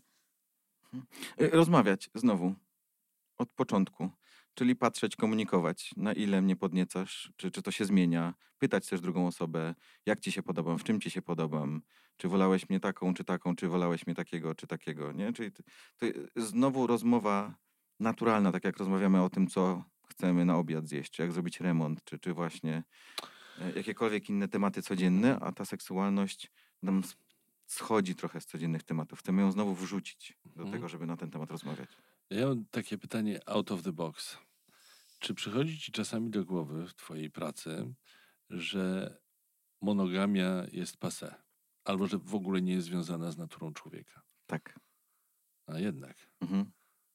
Rozmawiać znowu. Od początku. Czyli patrzeć, komunikować, na ile mnie podniecasz, czy to się zmienia. Pytać też drugą osobę, jak ci się podobam, w czym ci się podobam. Czy wolałeś mnie taką, czy taką, czy wolałeś mnie takiego, czy takiego. Nie? Czyli to znowu rozmowa naturalna, tak jak rozmawiamy o tym, co chcemy na obiad zjeść, czy jak zrobić remont, czy właśnie jakiekolwiek inne tematy codzienne, a ta seksualność nam schodzi trochę z codziennych tematów. Chcemy ją znowu wrzucić do tego, żeby na ten temat rozmawiać. Ja mam takie pytanie out of the box. Czy przychodzi ci czasami do głowy w twojej pracy, że monogamia jest passé? Albo że w ogóle nie jest związana z naturą człowieka? Tak. A jednak. Mhm.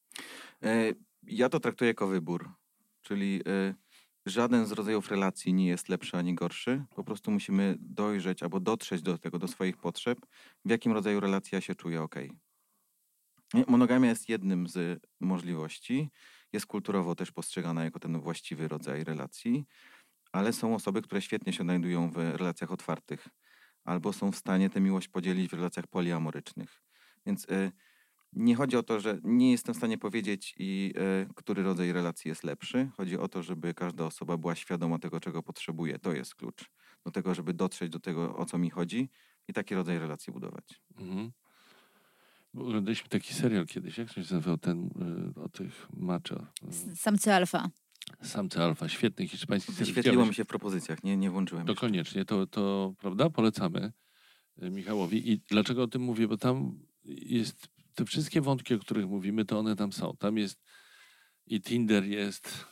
Ja to traktuję jako wybór. Czyli żaden z rodzajów relacji nie jest lepszy ani gorszy. Po prostu musimy dojrzeć albo dotrzeć do tego, do swoich potrzeb, w jakim rodzaju relacji ja się czuję okej. Monogamia jest jednym z możliwości. Jest kulturowo też postrzegana jako ten właściwy rodzaj relacji, ale są osoby, które świetnie się odnajdują w relacjach otwartych albo są w stanie tę miłość podzielić w relacjach poliamorycznych. Więc nie chodzi o to, że nie jestem w stanie powiedzieć, który rodzaj relacji jest lepszy. Chodzi o to, żeby każda osoba była świadoma tego, czego potrzebuje. To jest klucz do tego, żeby dotrzeć do tego, o co mi chodzi i taki rodzaj relacji budować. Mhm. Oglądaliśmy taki serial kiedyś, jak się nazywał ten o tych macho? Samcy alfa. Samcy alfa, świetny hiszpański serial. Wyświetliło mi się w propozycjach, nie włączyłem. To koniecznie, to prawda, polecamy Michałowi. I dlaczego o tym mówię? Bo tam jest, te wszystkie wątki, o których mówimy, to one tam są. Tam jest i Tinder jest,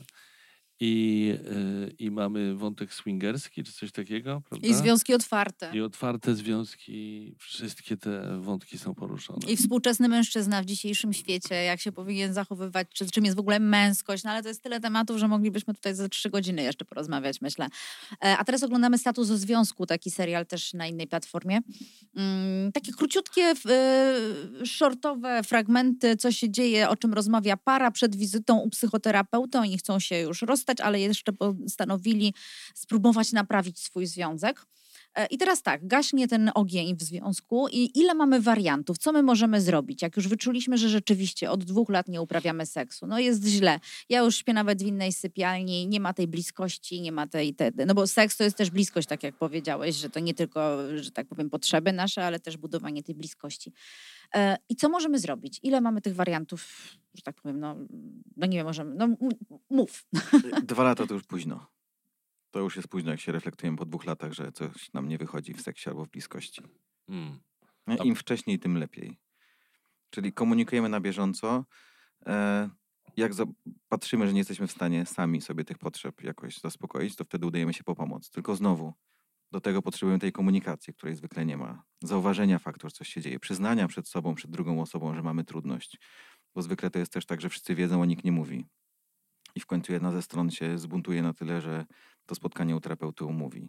i mamy wątek swingerski, czy coś takiego, prawda? I związki otwarte. I otwarte związki, wszystkie te wątki są poruszone. I współczesny mężczyzna w dzisiejszym świecie, jak się powinien zachowywać, czym jest w ogóle męskość, no ale to jest tyle tematów, że moglibyśmy tutaj za 3 godziny jeszcze porozmawiać, myślę. A teraz oglądamy Status o związku, taki serial też na innej platformie. Takie króciutkie, shortowe fragmenty, co się dzieje, o czym rozmawia para przed wizytą u psychoterapeuty. Oni chcą się już rozstać, ale jeszcze postanowili spróbować naprawić swój związek. I teraz tak, gaśnie ten ogień w związku i ile mamy wariantów? Co my możemy zrobić? Jak już wyczuliśmy, że rzeczywiście od 2 lat nie uprawiamy seksu, no jest źle. Ja już śpię nawet w innej sypialni, nie ma tej bliskości, nie ma no bo seks to jest też bliskość, tak jak powiedziałeś, że to nie tylko, że tak powiem, potrzeby nasze, ale też budowanie tej bliskości. I co możemy zrobić? Ile mamy tych wariantów, że tak powiem, no nie wiem, możemy, no mów. 2 lata to już późno. To już jest późno, jak się reflektujemy po 2 latach, że coś nam nie wychodzi w seksie albo w bliskości. Im wcześniej, tym lepiej. Czyli komunikujemy na bieżąco. Jak patrzymy, że nie jesteśmy w stanie sami sobie tych potrzeb jakoś zaspokoić, to wtedy udajemy się po pomoc. Tylko znowu, do tego potrzebujemy tej komunikacji, której zwykle nie ma. Zauważenia faktu, że coś się dzieje. Przyznania przed sobą, przed drugą osobą, że mamy trudność. Bo zwykle to jest też tak, że wszyscy wiedzą, a nikt nie mówi. i w końcu jedna ze stron się zbuntuje na tyle, że to spotkanie u terapeuty umówi.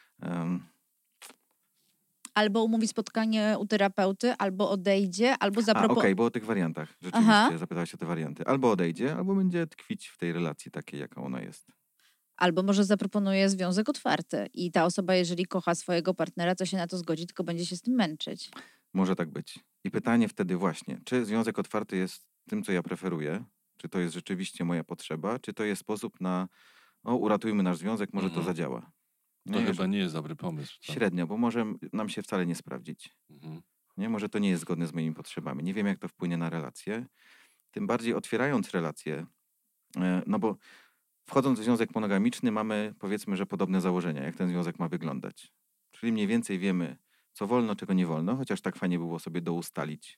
Albo umówi spotkanie u terapeuty, albo odejdzie, albo Okej, bo o tych wariantach. Rzeczywiście Aha. zapytałeś o te warianty. Albo odejdzie, albo będzie tkwić w tej relacji takiej, jaka ona jest. Albo może zaproponuje związek otwarty i ta osoba, jeżeli kocha swojego partnera, to się na to zgodzi, tylko będzie się z tym męczyć. Może tak być. I pytanie wtedy właśnie, czy związek otwarty jest tym, co ja preferuję? Czy to jest rzeczywiście moja potrzeba? Czy to jest sposób na uratujmy nasz związek, może to zadziała? To chyba nie jest dobry pomysł. Tak? Średnio, bo może nam się wcale nie sprawdzić. Mhm. Nie? Może to nie jest zgodne z moimi potrzebami. Nie wiem, jak to wpłynie na relacje. Tym bardziej otwierając relacje, no bo wchodząc w związek monogamiczny mamy, powiedzmy, że podobne założenia, jak ten związek ma wyglądać. Czyli mniej więcej wiemy, co wolno, czego nie wolno, chociaż tak fajnie było sobie doustalić,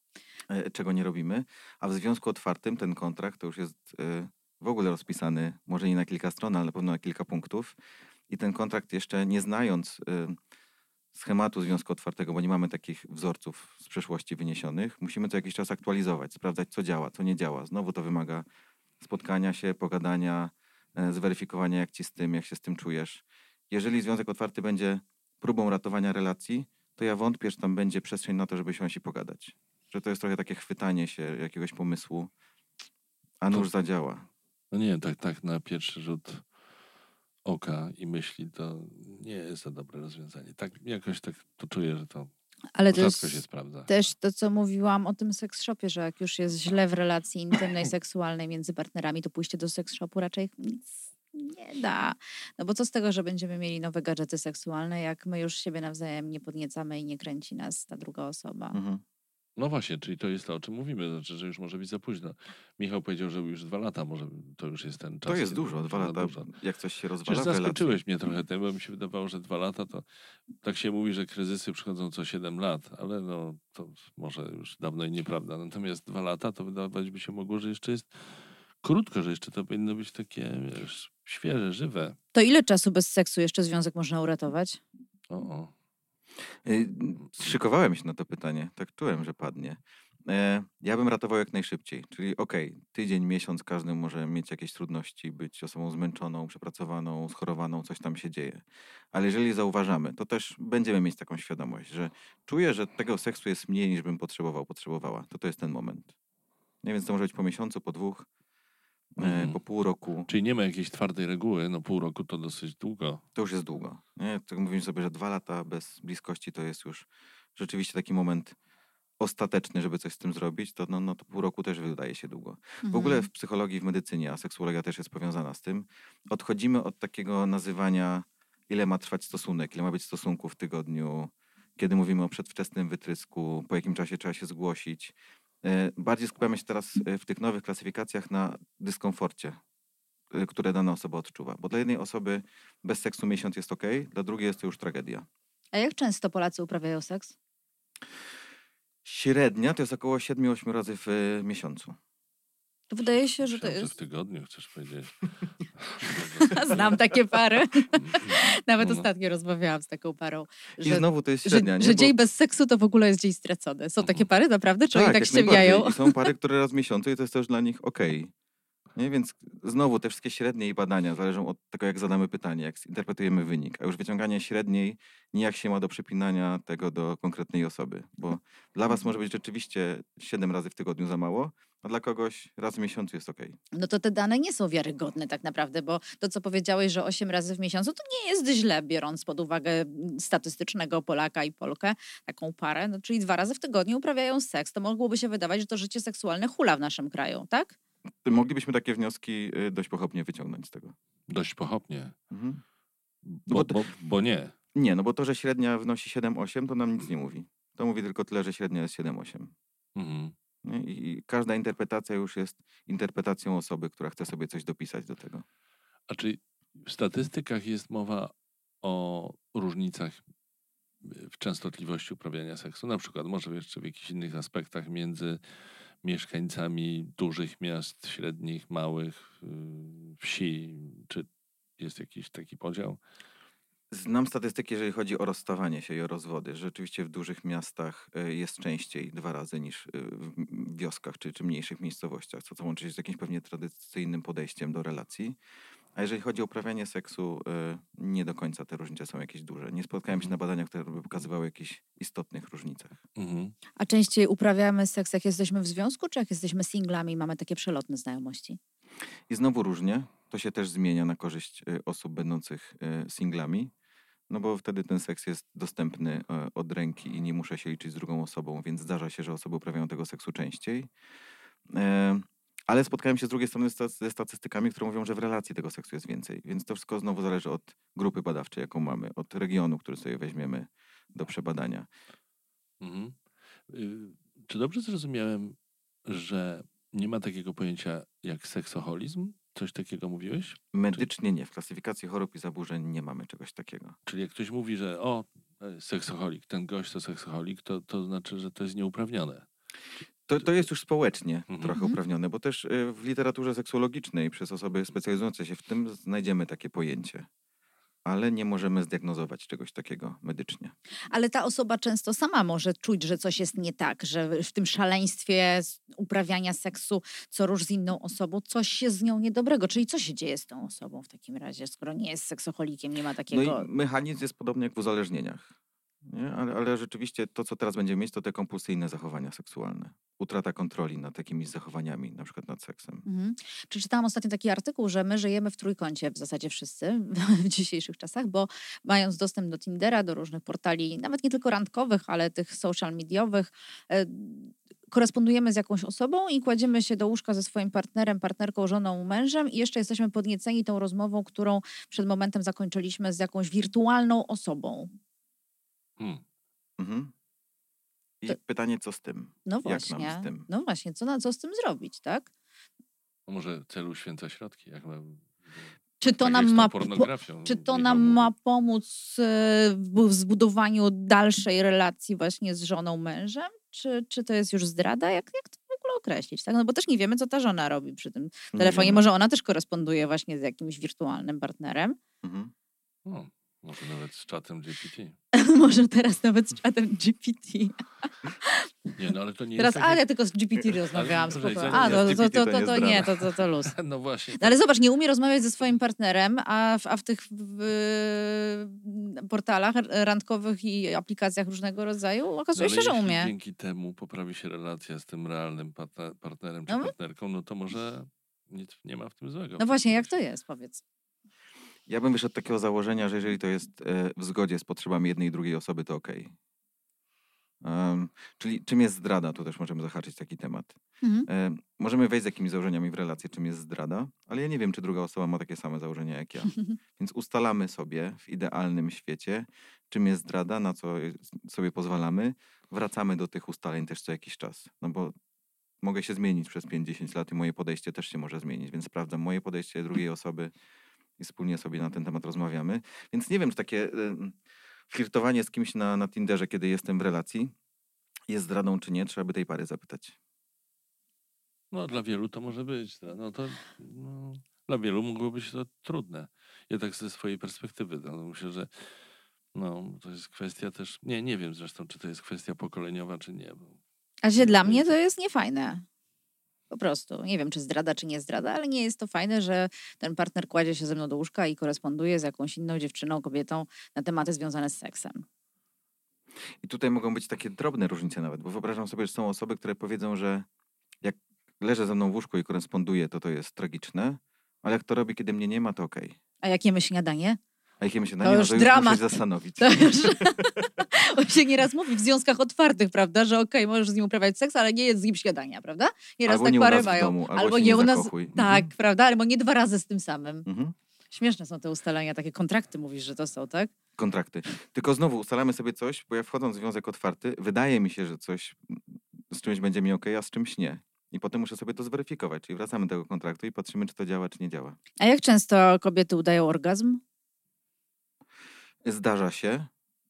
czego nie robimy. A w związku otwartym ten kontrakt to już jest w ogóle rozpisany, może nie na kilka stron, ale na pewno na kilka punktów. I ten kontrakt jeszcze nie znając schematu związku otwartego, bo nie mamy takich wzorców z przeszłości wyniesionych, musimy co jakiś czas aktualizować, sprawdzać, co działa, co nie działa. Znowu to wymaga spotkania się, pogadania, zweryfikowania, jak się z tym czujesz. Jeżeli związek otwarty będzie próbą ratowania relacji, to ja wątpię, że tam będzie przestrzeń na to, żeby siąść i pogadać. Że to jest trochę takie chwytanie się jakiegoś pomysłu, a nuż zadziała. No nie, tak na pierwszy rzut oka i myśli, to nie jest to dobre rozwiązanie. Tak jakoś tak to czuję, że to Ale to rzadko jest się sprawdza. też to, co mówiłam o tym seks shopie, że jak już jest źle w relacji intymnej, seksualnej między partnerami, to pójście do seks shopu raczej nic nie da. No bo co z tego, że będziemy mieli nowe gadżety seksualne, jak my już siebie nawzajem nie podniecamy i nie kręci nas ta druga osoba. Mhm. No właśnie, czyli to jest to, o czym mówimy, znaczy, że już może być za późno. Michał powiedział, że już 2 lata, może to już jest ten czas. To jest kiedy dużo, już 2 za lata, dużo. jak coś się rozwala Przecież w relacji. zaskoczyłeś mnie trochę tym, bo mi się wydawało, że 2 lata to tak się mówi, że kryzysy przychodzą co 7 lat, ale no to może już dawno i nieprawda. Natomiast 2 lata to wydawać by się mogło, że jeszcze jest krótko, że jeszcze to powinno być takie, wiesz, świeże, żywe. To ile czasu bez seksu jeszcze związek można uratować? O. Szykowałem się na to pytanie, tak czułem, że padnie. Ja bym ratował jak najszybciej, czyli tydzień, miesiąc, każdy może mieć jakieś trudności, być osobą zmęczoną, przepracowaną, schorowaną, coś tam się dzieje. Ale jeżeli zauważamy, to też będziemy mieć taką świadomość, że czuję, że tego seksu jest mniej niż bym potrzebowała. To jest ten moment. Nie, więc to może być po miesiącu, po 2, po pół roku. Czyli nie ma jakiejś twardej reguły, no pół roku to dosyć długo. To już jest długo. Nie? Tak mówimy sobie, że 2 lata bez bliskości to jest już rzeczywiście taki moment ostateczny, żeby coś z tym zrobić, to pół roku też wydaje się długo. W ogóle w psychologii, w medycynie, a seksuologia też jest powiązana z tym, odchodzimy od takiego nazywania, ile ma trwać stosunek, ile ma być stosunków w tygodniu, kiedy mówimy o przedwczesnym wytrysku, po jakim czasie trzeba się zgłosić. Bardziej skupiamy się teraz w tych nowych klasyfikacjach na dyskomforcie, które dana osoba odczuwa. Bo dla jednej osoby bez seksu miesiąc jest dla drugiej jest to już tragedia. A jak często Polacy uprawiają seks? Średnia to jest około 7-8 razy w miesiącu. To wydaje się, że to Myślałem, jest... że w tygodniu chcesz powiedzieć. Znam takie pary. Nawet No. ostatnio rozmawiałam z taką parą. I znowu to jest średnia, nie? Że Bo- dzień bez seksu to w ogóle jest dzień stracony. Są takie pary naprawdę? Czy oni tak jak najbardziej. ściemniają? I są pary, które raz w miesiącu i to jest też dla nich okej. Nie? Więc znowu te wszystkie średnie i badania zależą od tego, jak zadamy pytanie, jak zinterpretujemy wynik. A już wyciąganie średniej nijak się ma do przypinania tego do konkretnej osoby. Bo dla was może być rzeczywiście 7 razy w tygodniu za mało, a dla kogoś raz w miesiącu jest okej. No to te dane nie są wiarygodne tak naprawdę, bo to, co powiedziałeś, że 8 razy w miesiącu, to nie jest źle, biorąc pod uwagę statystycznego Polaka i Polkę, taką parę, no, czyli 2 razy w tygodniu uprawiają seks. To mogłoby się wydawać, że to życie seksualne hula w naszym kraju, tak? Moglibyśmy takie wnioski dość pochopnie wyciągnąć z tego. Dość pochopnie. Mhm. Bo nie. Nie, no bo to, że średnia wynosi 7-8, to nam nic nie mówi. To mówi tylko tyle, że średnia jest 7-8. Mhm. Nie? I każda interpretacja już jest interpretacją osoby, która chce sobie coś dopisać do tego. A czy w statystykach jest mowa o różnicach w częstotliwości uprawiania seksu? Na przykład może jeszcze w jakichś innych aspektach między mieszkańcami dużych miast, średnich, małych, wsi? Czy jest jakiś taki podział? Znam statystyki, jeżeli chodzi o rozstawanie się i o rozwody. Rzeczywiście w dużych miastach jest częściej 2 razy niż w wioskach czy mniejszych miejscowościach, co łączy się z jakimś pewnie tradycyjnym podejściem do relacji. A jeżeli chodzi o uprawianie seksu, nie do końca te różnice są jakieś duże. Nie spotkałem się na badaniach, które by pokazywały jakichś istotnych różnicach. Mhm. A częściej uprawiamy seks, jak jesteśmy w związku, czy jak jesteśmy singlami i mamy takie przelotne znajomości? I znowu różnie. To się też zmienia na korzyść osób będących singlami. No bo wtedy ten seks jest dostępny od ręki i nie muszę się liczyć z drugą osobą, więc zdarza się, że osoby uprawiają tego seksu częściej. Ale spotkałem się z drugiej strony ze statystykami, które mówią, że w relacji tego seksu jest więcej. Więc to wszystko znowu zależy od grupy badawczej, jaką mamy, od regionu, który sobie weźmiemy do przebadania. Mhm. Czy dobrze zrozumiałem, że nie ma takiego pojęcia jak seksoholizm? Coś takiego mówiłeś? Medycznie nie. W klasyfikacji chorób i zaburzeń nie mamy czegoś takiego. Czyli jak ktoś mówi, że seksoholik, ten gość to seksoholik, to znaczy, że to jest nieuprawnione. To jest już społecznie trochę Mhm. uprawnione, bo też w literaturze seksuologicznej przez osoby specjalizujące się w tym znajdziemy takie pojęcie. Ale nie możemy zdiagnozować czegoś takiego medycznie. Ale ta osoba często sama może czuć, że coś jest nie tak, że w tym szaleństwie uprawiania seksu co rusz z inną osobą, coś jest z nią niedobrego. Czyli co się dzieje z tą osobą w takim razie, skoro nie jest seksoholikiem, nie ma No takiego... i mechanizm jest podobny jak w uzależnieniach. Nie? Ale rzeczywiście to, co teraz będziemy mieć, to te kompulsyjne zachowania seksualne. Utrata kontroli nad jakimiś zachowaniami, na przykład nad seksem. Mhm. Przeczytałam ostatnio taki artykuł, że my żyjemy w trójkącie w zasadzie wszyscy w dzisiejszych czasach, bo mając dostęp do Tindera, do różnych portali, nawet nie tylko randkowych, ale tych social mediowych, korespondujemy z jakąś osobą i kładziemy się do łóżka ze swoim partnerem, partnerką, żoną, mężem i jeszcze jesteśmy podnieceni tą rozmową, którą przed momentem zakończyliśmy z jakąś wirtualną osobą. Mhm. I To- pytanie, co z tym? No Jak właśnie, nam z tym? no właśnie, co z tym zrobić, tak? No może cel uświęca środki, jak mam... Czy to tak nam jest z tą ma pornografią, Czy to Michał nam mówi. ma pomóc w zbudowaniu dalszej relacji właśnie z żoną, mężem? Czy to jest już zdrada? Jak to w ogóle określić? Tak? No bo też nie wiemy, co ta żona robi przy tym Nie telefonie. wiemy. Może ona też koresponduje właśnie z jakimś wirtualnym partnerem. Mhm. No, może nawet z czatem GPT. Może teraz nawet z czatem GPT. Nie, no ale to nie Teraz, jest tak ja tylko z GPT rozmawiałam. poczekaj, Spoko. zanim A, jest GPT, to nie to nie, zdrada. to luz. No właśnie. No ale zobacz, nie umie rozmawiać ze swoim partnerem, a w tych portalach randkowych i aplikacjach różnego rodzaju okazuje No, się, ale że jeśli umie. dzięki temu poprawi się relacja z tym realnym partnerem czy No. partnerką, no to może nic nie ma w tym złego. No właśnie, jak to jest, powiedz. Ja bym wyszedł od takiego założenia, że jeżeli to jest w zgodzie z potrzebami jednej i drugiej osoby, to okej. Czyli czym jest zdrada? Tu też możemy zahaczyć taki temat. Mhm. Możemy wejść z jakimiś założeniami w relację, czym jest zdrada, ale ja nie wiem, czy druga osoba ma takie same założenia jak ja. Więc ustalamy sobie w idealnym świecie, czym jest zdrada, na co sobie pozwalamy. Wracamy do tych ustaleń też co jakiś czas. No bo mogę się zmienić przez 5-10 lat i moje podejście też się może zmienić, więc sprawdzam moje podejście drugiej osoby i wspólnie sobie na ten temat rozmawiamy. Więc nie wiem, czy takie flirtowanie z kimś na Tinderze, kiedy jestem w relacji, jest zdradą czy nie, trzeba by tej pary zapytać. No dla wielu to może być. Dla wielu mogło być to trudne. Ja tak ze swojej perspektywy myślę, że to jest kwestia też... Nie wiem zresztą, czy to jest kwestia pokoleniowa, czy nie. A się dla mnie to jest niefajne. Po prostu. Nie wiem, czy zdrada, czy nie zdrada, ale nie jest to fajne, że ten partner kładzie się ze mną do łóżka i koresponduje z jakąś inną dziewczyną, kobietą na tematy związane z seksem. I tutaj mogą być takie drobne różnice nawet, bo wyobrażam sobie, że są osoby, które powiedzą, że jak leży ze mną w łóżku i koresponduje, to jest tragiczne, ale jak to robi, kiedy mnie nie ma, to okej. A jak jemy śniadanie? A jak jemy się na To nie, już to już dramat. muszę się zastanowić. To już... On się nieraz mówi w związkach otwartych, prawda, że możesz z nim uprawiać seks, ale nie jedz z nim śniadania, prawda? Nieraz Albo tak nie u pary nas w mają. domu, albo się nie zakochuj. Tak, Mhm. prawda, albo nie 2 razy z tym samym. Mhm. Śmieszne są te ustalenia, takie kontrakty mówisz, że to są, tak? Kontrakty. Tylko znowu ustalamy sobie coś, bo ja wchodząc w związek otwarty, wydaje mi się, że coś z czymś będzie mi okej, a z czymś nie. I potem muszę sobie to zweryfikować. Czyli wracamy do tego kontraktu i patrzymy, czy to działa, czy nie działa. A jak często kobiety udają orgazm? Zdarza się.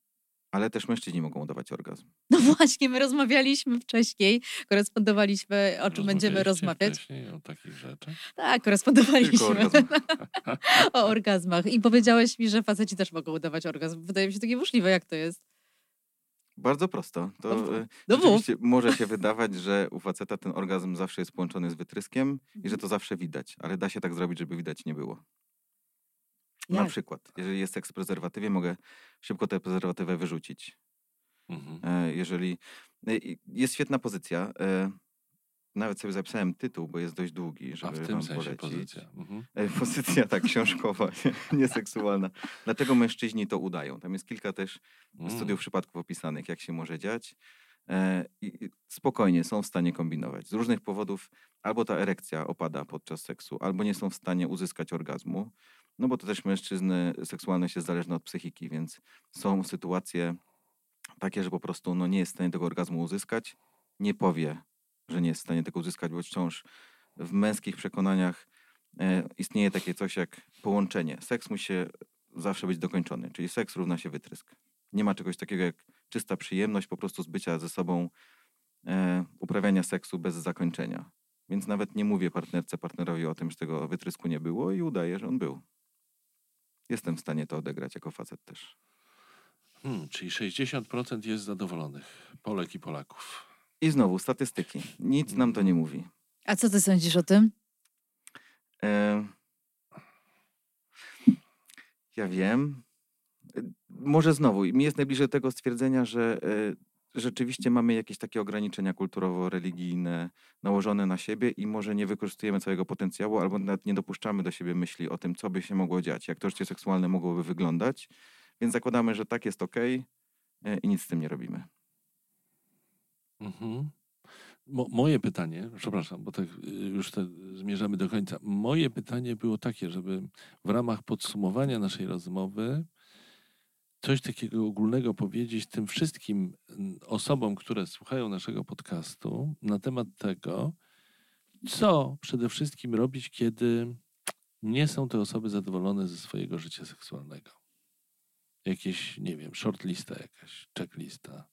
Ale też mężczyźni mogą udawać orgazm. No właśnie, my rozmawialiśmy wcześniej, korespondowaliśmy, o czym będziemy Rozmawialiście rozmawiać. wcześniej o takich rzeczach? Tak, Tylko o korespondowaliśmy orgazmach. o orgazmach. I powiedziałeś mi, że faceci też mogą udawać orgazm. Wydaje mi się to niemożliwe, jak to jest. Bardzo prosto. To No mów. rzeczywiście może się wydawać, że u faceta ten orgazm zawsze jest połączony z wytryskiem i że to zawsze widać, ale da się tak zrobić, żeby widać nie było. Na Jak? przykład, jeżeli jest seks w prezerwatywie, mogę szybko tę prezerwatywę wyrzucić. Mhm. Jeżeli jest świetna pozycja, nawet sobie zapisałem tytuł, bo jest dość długi, A żeby w tym wam sensie polecić. pozycja. Mhm. Pozycja tak książkowa, nie seksualna. Dlatego mężczyźni to udają. Tam jest kilka też studiów przypadków opisanych, jak się może dziać. I spokojnie są w stanie kombinować. Z różnych powodów albo ta erekcja opada podczas seksu, albo nie są w stanie uzyskać orgazmu. No bo to też mężczyzny, seksualność jest zależna od psychiki, więc są sytuacje takie, że po prostu nie jest w stanie tego orgazmu uzyskać. Nie powie, że nie jest w stanie tego uzyskać, bo wciąż w męskich przekonaniach istnieje takie coś jak połączenie. Seks musi zawsze być dokończony, czyli seks równa się wytrysk. Nie ma czegoś takiego jak czysta przyjemność po prostu z bycia ze sobą, uprawiania seksu bez zakończenia. Więc nawet nie mówię partnerowi o tym, że tego wytrysku nie było i udaję, że on był. Jestem w stanie to odegrać jako facet też. Czyli 60% jest zadowolonych, Polek i Polaków. I znowu statystyki. Nic nam to nie mówi. A co ty sądzisz o tym? Ja wiem. Może znowu, mi jest najbliżej tego stwierdzenia, że rzeczywiście mamy jakieś takie ograniczenia kulturowo-religijne nałożone na siebie i może nie wykorzystujemy całego potencjału, albo nawet nie dopuszczamy do siebie myśli o tym, co by się mogło dziać, jak to życie seksualne mogłoby wyglądać. Więc zakładamy, że tak jest okej i nic z tym nie robimy. Mhm. Moje pytanie, przepraszam, bo tak już zmierzamy do końca. Moje pytanie było takie, żeby w ramach podsumowania naszej rozmowy coś takiego ogólnego powiedzieć tym wszystkim osobom, które słuchają naszego podcastu na temat tego, co przede wszystkim robić, kiedy nie są te osoby zadowolone ze swojego życia seksualnego. Jakieś, nie wiem, shortlista jakaś, checklista.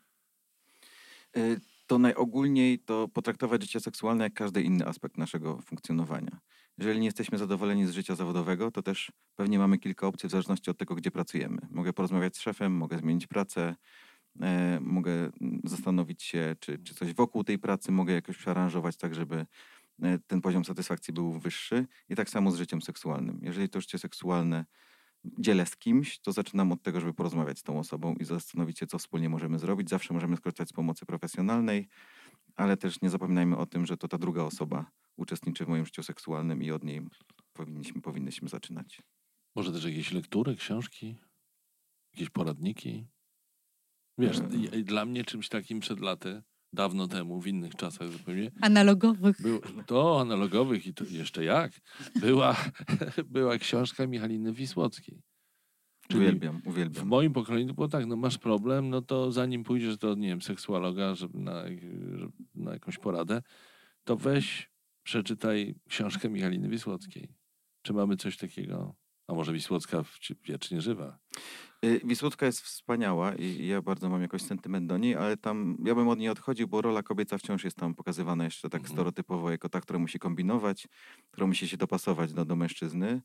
To najogólniej to potraktować życie seksualne jak każdy inny aspekt naszego funkcjonowania. Jeżeli nie jesteśmy zadowoleni z życia zawodowego, to też pewnie mamy kilka opcji w zależności od tego, gdzie pracujemy. Mogę porozmawiać z szefem, mogę zmienić pracę, mogę zastanowić się, czy coś wokół tej pracy mogę jakoś przearanżować tak, żeby ten poziom satysfakcji był wyższy. I tak samo z życiem seksualnym. Jeżeli to życie seksualne dzielę z kimś, to zaczynam od tego, żeby porozmawiać z tą osobą i zastanowić się, co wspólnie możemy zrobić. Zawsze możemy skorzystać z pomocy profesjonalnej, ale też nie zapominajmy o tym, że to ta druga osoba uczestniczy w moim życiu seksualnym i od niej powinnyśmy zaczynać. Może też jakieś lektury, książki, jakieś poradniki. Wiesz, dla mnie czymś takim przed laty, dawno temu, w innych czasach zupełnie, Analogowych. to analogowych i to jeszcze jak, była książka Michaliny Wisłockiej. Czyli Uwielbiam. w moim pokoleniu to było tak, masz problem, to zanim pójdziesz do, nie wiem, seksuologa, na jakąś poradę, to weź, przeczytaj książkę Michaliny Wisłockiej. Czy mamy coś takiego? A może Wisłocka wiecznie żywa? Wisłocka jest wspaniała i ja bardzo mam jakoś sentyment do niej, ale tam ja bym od niej odchodził, bo rola kobieca wciąż jest tam pokazywana jeszcze tak stereotypowo jako ta, która musi kombinować, która musi się dopasować do mężczyzny.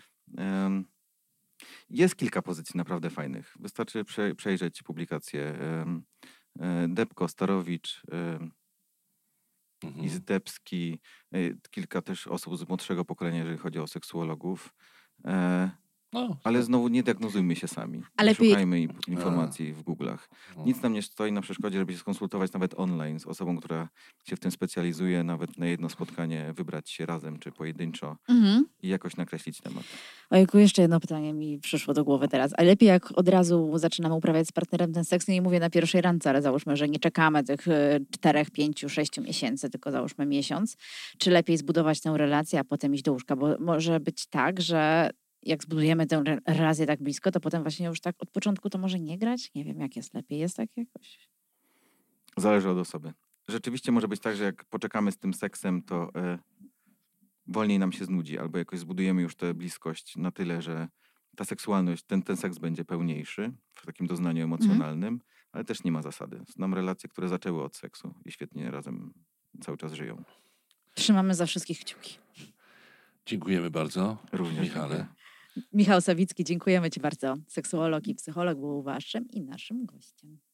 Jest kilka pozycji naprawdę fajnych. Wystarczy przejrzeć publikacje. Debko, Starowicz, Izdebski, kilka też osób z młodszego pokolenia, jeżeli chodzi o seksuologów. Ale znowu nie diagnozujmy się sami. Nie szukajmy informacji w Google'ach. Nic nam nie stoi na przeszkodzie, żeby się skonsultować nawet online z osobą, która się w tym specjalizuje, nawet na jedno spotkanie wybrać się razem czy pojedynczo i jakoś nakreślić temat. Ojku, jeszcze jedno pytanie mi przyszło do głowy teraz. A lepiej jak od razu zaczynamy uprawiać z partnerem ten seks, nie mówię na pierwszej randce, ale załóżmy, że nie czekamy tych 4, 5, 6 miesięcy, tylko załóżmy miesiąc. Czy lepiej zbudować tę relację, a potem iść do łóżka? Bo może być tak, że jak zbudujemy tę relację tak blisko, to potem właśnie już tak od początku to może nie grać? Nie wiem, jak jest lepiej. Jest tak jakoś? Zależy od osoby. Rzeczywiście może być tak, że jak poczekamy z tym seksem, to wolniej nam się znudzi, albo jakoś zbudujemy już tę bliskość na tyle, że ta seksualność, ten seks będzie pełniejszy w takim doznaniu emocjonalnym, ale też nie ma zasady. Znam relacje, które zaczęły od seksu i świetnie razem cały czas żyją. Trzymamy za wszystkich kciuki. Dziękujemy bardzo, Również Michale. dziękuję. Michał Sawicki, dziękujemy Ci bardzo. Seksuolog i psycholog był waszym i naszym gościem.